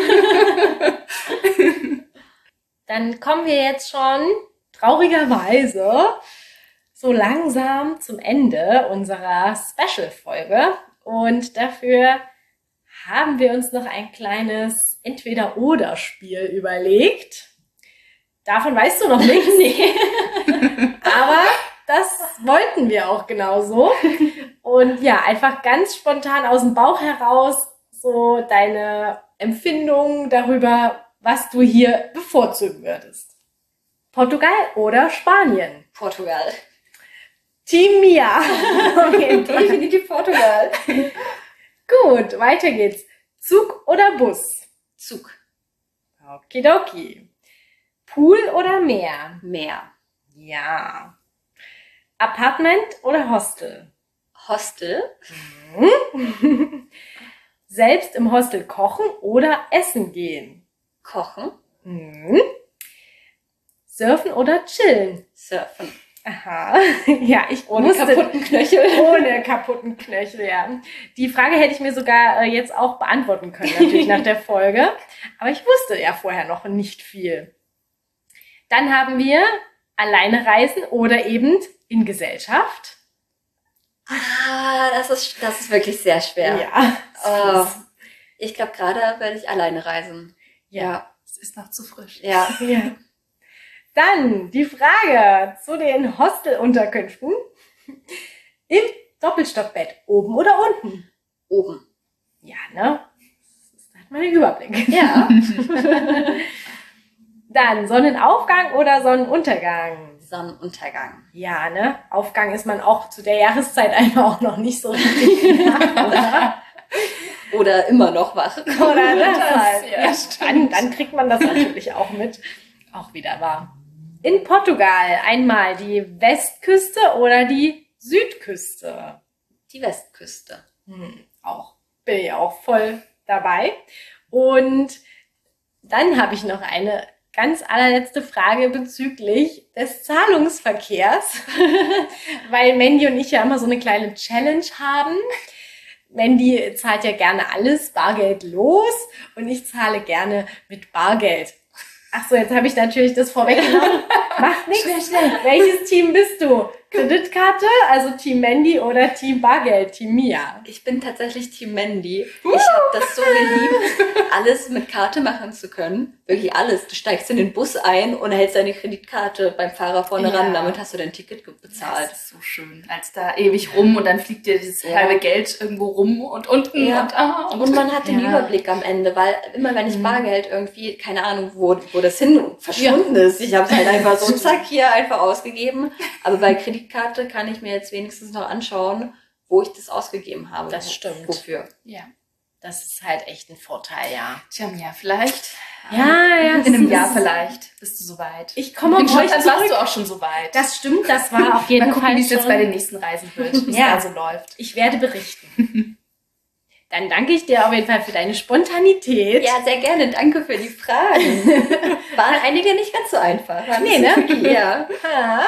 Dann kommen wir jetzt schon traurigerweise so langsam zum Ende unserer Special-Folge. Und dafür haben wir uns noch ein kleines Entweder-Oder-Spiel überlegt. Davon weißt du noch nichts. Nee. Aber das wollten wir auch genauso. Und ja, einfach ganz spontan aus dem Bauch heraus so deine Empfindungen darüber, was du hier bevorzugen würdest. Portugal oder Spanien? Portugal. Team Mia. Okay, Definitiv Portugal. gut, weiter geht's. Zug oder Bus? Zug. Okidoki. Pool oder Meer? Meer. Ja. Apartment oder Hostel? Hostel. Selbst im Hostel kochen oder essen gehen? Kochen. Surfen oder chillen? Surfen. Aha. Ja, ich Ohne musste kaputten Knöchel. ohne kaputten Knöchel, ja. Die Frage hätte ich mir sogar jetzt auch beantworten können, natürlich nach der Folge. Aber ich wusste ja vorher noch nicht viel. Dann haben wir alleine reisen oder eben in Gesellschaft. Das ist wirklich sehr schwer. Ja. Oh, ich glaube, gerade werde ich alleine reisen. Ja. Es ist noch zu frisch. Ja. Ja. Dann die Frage zu den Hostelunterkünften. Im Doppelstockbett, oben oder unten? Oben. Ja, ne? Das hat man den Überblick. Ja. Dann Sonnenaufgang oder Sonnenuntergang? Sonnenuntergang. Ja, ne? Aufgang ist man auch zu der Jahreszeit einfach auch noch nicht so richtig wach, oder? Oder immer noch wach. Oder das halt. ja, Ja, stimmt. dann kriegt man das natürlich auch mit. Auch wieder wahr. In Portugal einmal die Westküste oder die Südküste? Die Westküste. Auch. Bin ich auch voll dabei. Und dann habe ich noch eine ganz allerletzte Frage bezüglich des Zahlungsverkehrs, weil Mandy und ich ja immer so eine kleine Challenge haben. Mandy zahlt ja gerne alles Bargeld los und ich zahle gerne mit Bargeld. Ach so, jetzt habe ich natürlich das vorweggenommen. Macht nichts. Schnell. Welches Team bist du? Kreditkarte, also Team Mandy oder Team Bargeld, Team Mia? Ich bin tatsächlich Team Mandy. Ich habe das so geliebt, alles mit Karte machen zu können. Wirklich alles. Du steigst in den Bus ein und hältst deine Kreditkarte beim Fahrer vorne Ja. ran. Damit hast du dein Ticket bezahlt. Das ist so schön. Als da ewig rum und dann fliegt dir dieses Ja. halbe Geld irgendwo rum und unten Ja. und Und man hat den Ja. Überblick am Ende, weil immer wenn ich Bargeld irgendwie, keine Ahnung, wo das hin verschwunden ist, ich habe es halt einfach so zack hier einfach ausgegeben. Aber bei Kreditkarte kann ich mir jetzt wenigstens noch anschauen, wo ich das ausgegeben habe. Das stimmt. Wofür? Ja. Das ist halt echt ein Vorteil, ja. Tja, ja, vielleicht. Ja, In einem Jahr vielleicht bist du soweit. Ich komme In auf euch Schottland warst zurück. du auch schon soweit. Das stimmt, das war auf jeden Mal gucken, Fall wie es jetzt schon. bei den nächsten Reisen wird, wie es Ja. da so läuft. Ich werde berichten. Dann danke ich dir auf jeden Fall für deine Spontanität. Ja, sehr gerne. Danke für die Fragen. Waren einige nicht ganz so einfach. Waren Nee, ne? tricky, ja. Ja.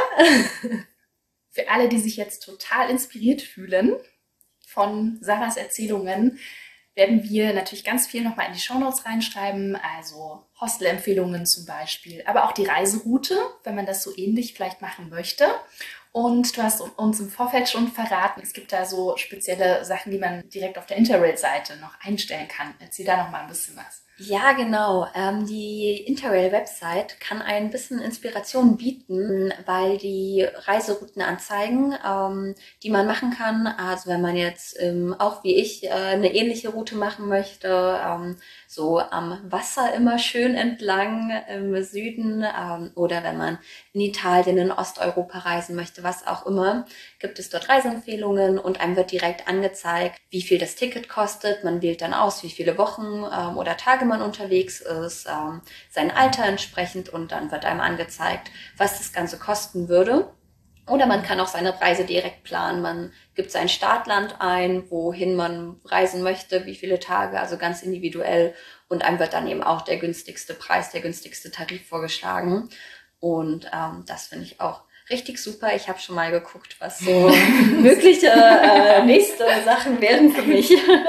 Für alle, die sich jetzt total inspiriert fühlen von Sarahs Erzählungen, werden wir natürlich ganz viel nochmal in die Shownotes reinschreiben, also Hostelempfehlungen zum Beispiel, aber auch die Reiseroute, wenn man das so ähnlich vielleicht machen möchte. Und du hast uns im Vorfeld schon verraten, es gibt da so spezielle Sachen, die man direkt auf der Interrail-Seite noch einstellen kann. Erzähl da noch mal ein bisschen was. Ja, genau. Die Interrail-Website kann ein bisschen Inspiration bieten, weil die Reiserouten anzeigen, die man machen kann. Also wenn man jetzt auch wie ich eine ähnliche Route machen möchte, so am Wasser immer schön entlang im Süden, oder wenn man in Italien, in Osteuropa reisen möchte, was auch immer, gibt es dort Reiseempfehlungen und einem wird direkt angezeigt, wie viel das Ticket kostet. Man wählt dann aus, wie viele Wochen oder Tage man unterwegs ist, sein Alter entsprechend und dann wird einem angezeigt, was das Ganze kosten würde. Oder man kann auch seine Reise direkt planen. Man gibt sein Startland ein, wohin man reisen möchte, wie viele Tage, also ganz individuell. Und einem wird dann eben auch der günstigste Preis, der günstigste Tarif vorgeschlagen. Und das finde ich auch richtig super. Ich habe schon mal geguckt, was so mögliche nächste Sachen wären für mich.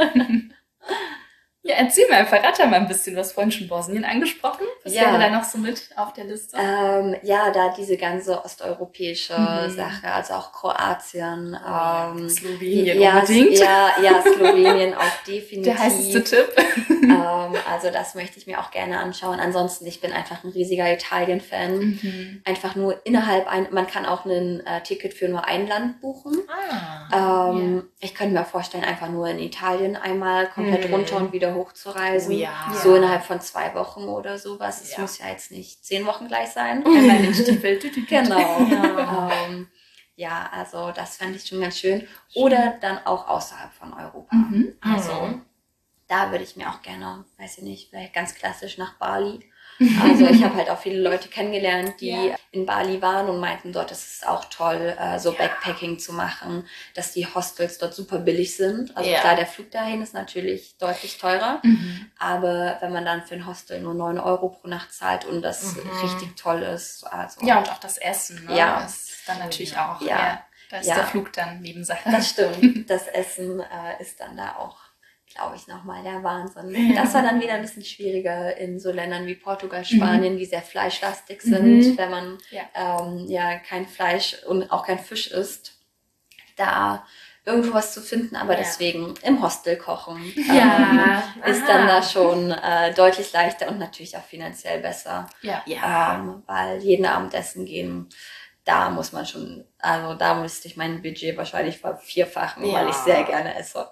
Ja, erzähl mal, verrat da mal ein bisschen. Du hast vorhin schon Bosnien angesprochen. Was Ja. wäre da noch so mit auf der Liste? Ja, da diese ganze osteuropäische Sache, also auch Kroatien. Slowenien ja, unbedingt. ja, Slowenien auch definitiv. Der heißeste Tipp. Also das möchte ich mir auch gerne anschauen. Ansonsten, ich bin einfach ein riesiger Italien-Fan. Einfach nur man kann auch ein Ticket für nur ein Land buchen. Ich könnte mir vorstellen, einfach nur in Italien einmal komplett runter und wieder hochzureisen. Oh ja. So innerhalb von 2 Wochen oder sowas. Es muss ja jetzt nicht 10 Wochen gleich sein. Einmal den Stiefel. Genau. Ja, also das fände ich schon ganz schön. Oder dann auch außerhalb von Europa. Also da würde ich mir auch gerne, weiß ich nicht, vielleicht ganz klassisch nach Bali. Also ich habe halt auch viele Leute kennengelernt, die in Bali waren und meinten, dort ist es auch toll, so Backpacking zu machen, dass die Hostels dort super billig sind. Also klar, der Flug dahin ist natürlich deutlich teurer, aber wenn man dann für ein Hostel nur 9 Euro pro Nacht zahlt und das richtig toll ist. Also, Ja, und auch das Essen, ne? Ja. Das ist dann natürlich auch, Ja. da ist Ja. der Flug dann Nebensache. Das stimmt. Das Essen ist dann da auch, glaube ich, nochmal der Wahnsinn. Das war dann wieder ein bisschen schwieriger in so Ländern wie Portugal, Spanien, die sehr fleischlastig sind, wenn man kein Fleisch und auch kein Fisch isst, da irgendwo was zu finden, aber deswegen im Hostel kochen ist dann da schon deutlich leichter und natürlich auch finanziell besser. Weil jeden Abend essen gehen, da muss man schon, also da müsste ich mein Budget wahrscheinlich vervierfachen, weil ich sehr gerne esse.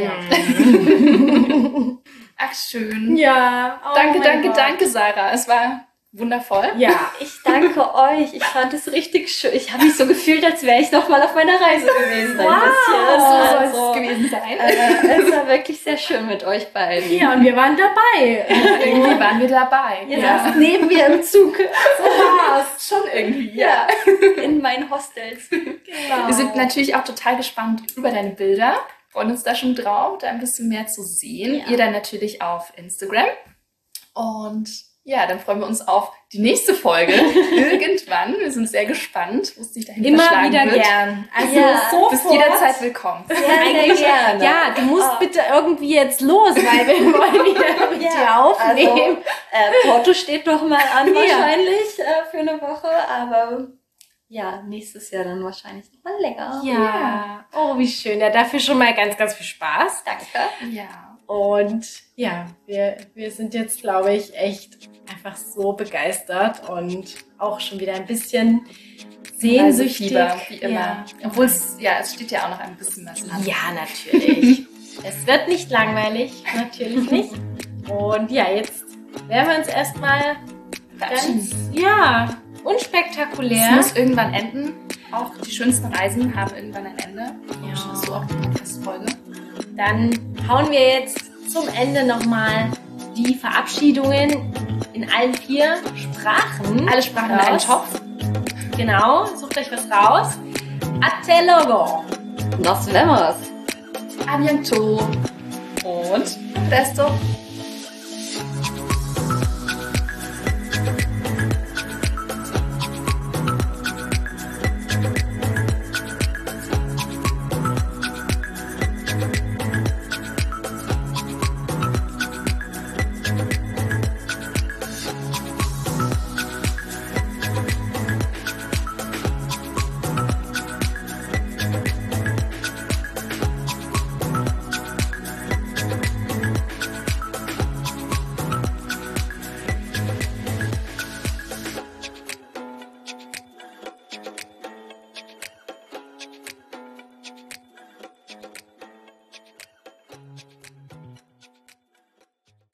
Ach, schön. Ja. Oh Danke, Sarah. Es war wundervoll. Ja. Ich danke euch. Ich fand es richtig schön. Ich habe mich so gefühlt, als wäre ich noch mal auf meiner Reise gewesen. So soll es gewesen sein. Es war wirklich sehr schön mit euch beiden. Ja, und wir waren dabei. Irgendwie waren wir dabei. Ihr saßt neben mir im Zug. So war's. Schon irgendwie, ja. In meinen Hostels. Wir sind natürlich auch total gespannt über deine Bilder. Freuen uns da schon drauf, da ein bisschen mehr zu sehen. Ihr dann natürlich auf Instagram. Und ja, dann freuen wir uns auf die nächste Folge irgendwann. Wir sind sehr gespannt, wo es sich dahin Immer verschlagen wieder wird. gern. Also Du bist jederzeit willkommen. Sehr gerne. Ja, du musst bitte irgendwie jetzt los, weil wir wollen wieder mit dir aufnehmen. Also, Porto steht noch mal an wahrscheinlich für eine Woche, aber ja, nächstes Jahr dann wahrscheinlich noch mal länger. Ja. Oh, wie schön. Ja, dafür schon mal ganz, ganz viel Spaß. Danke. Ja. Und ja, wir sind jetzt, glaube ich, echt einfach so begeistert und auch schon wieder ein bisschen sehnsüchtig. Reisefieber, wie immer. Ja. Obwohl es steht ja auch noch ein bisschen was an. Ja, natürlich. Es wird nicht langweilig, natürlich nicht. Und ja, jetzt werden wir uns erstmal ganz, unspektakulär. Es muss irgendwann enden. Auch die schönsten Reisen haben irgendwann ein Ende. Ja. So auch die Podcast-Folge. Dann hauen wir jetzt zum Ende nochmal die Verabschiedungen in allen 4 Sprachen. Alle Sprachen in einen raus. Topf. Genau, sucht euch was raus. Hasta luego. Nos vemos. A bientôt. Und presto.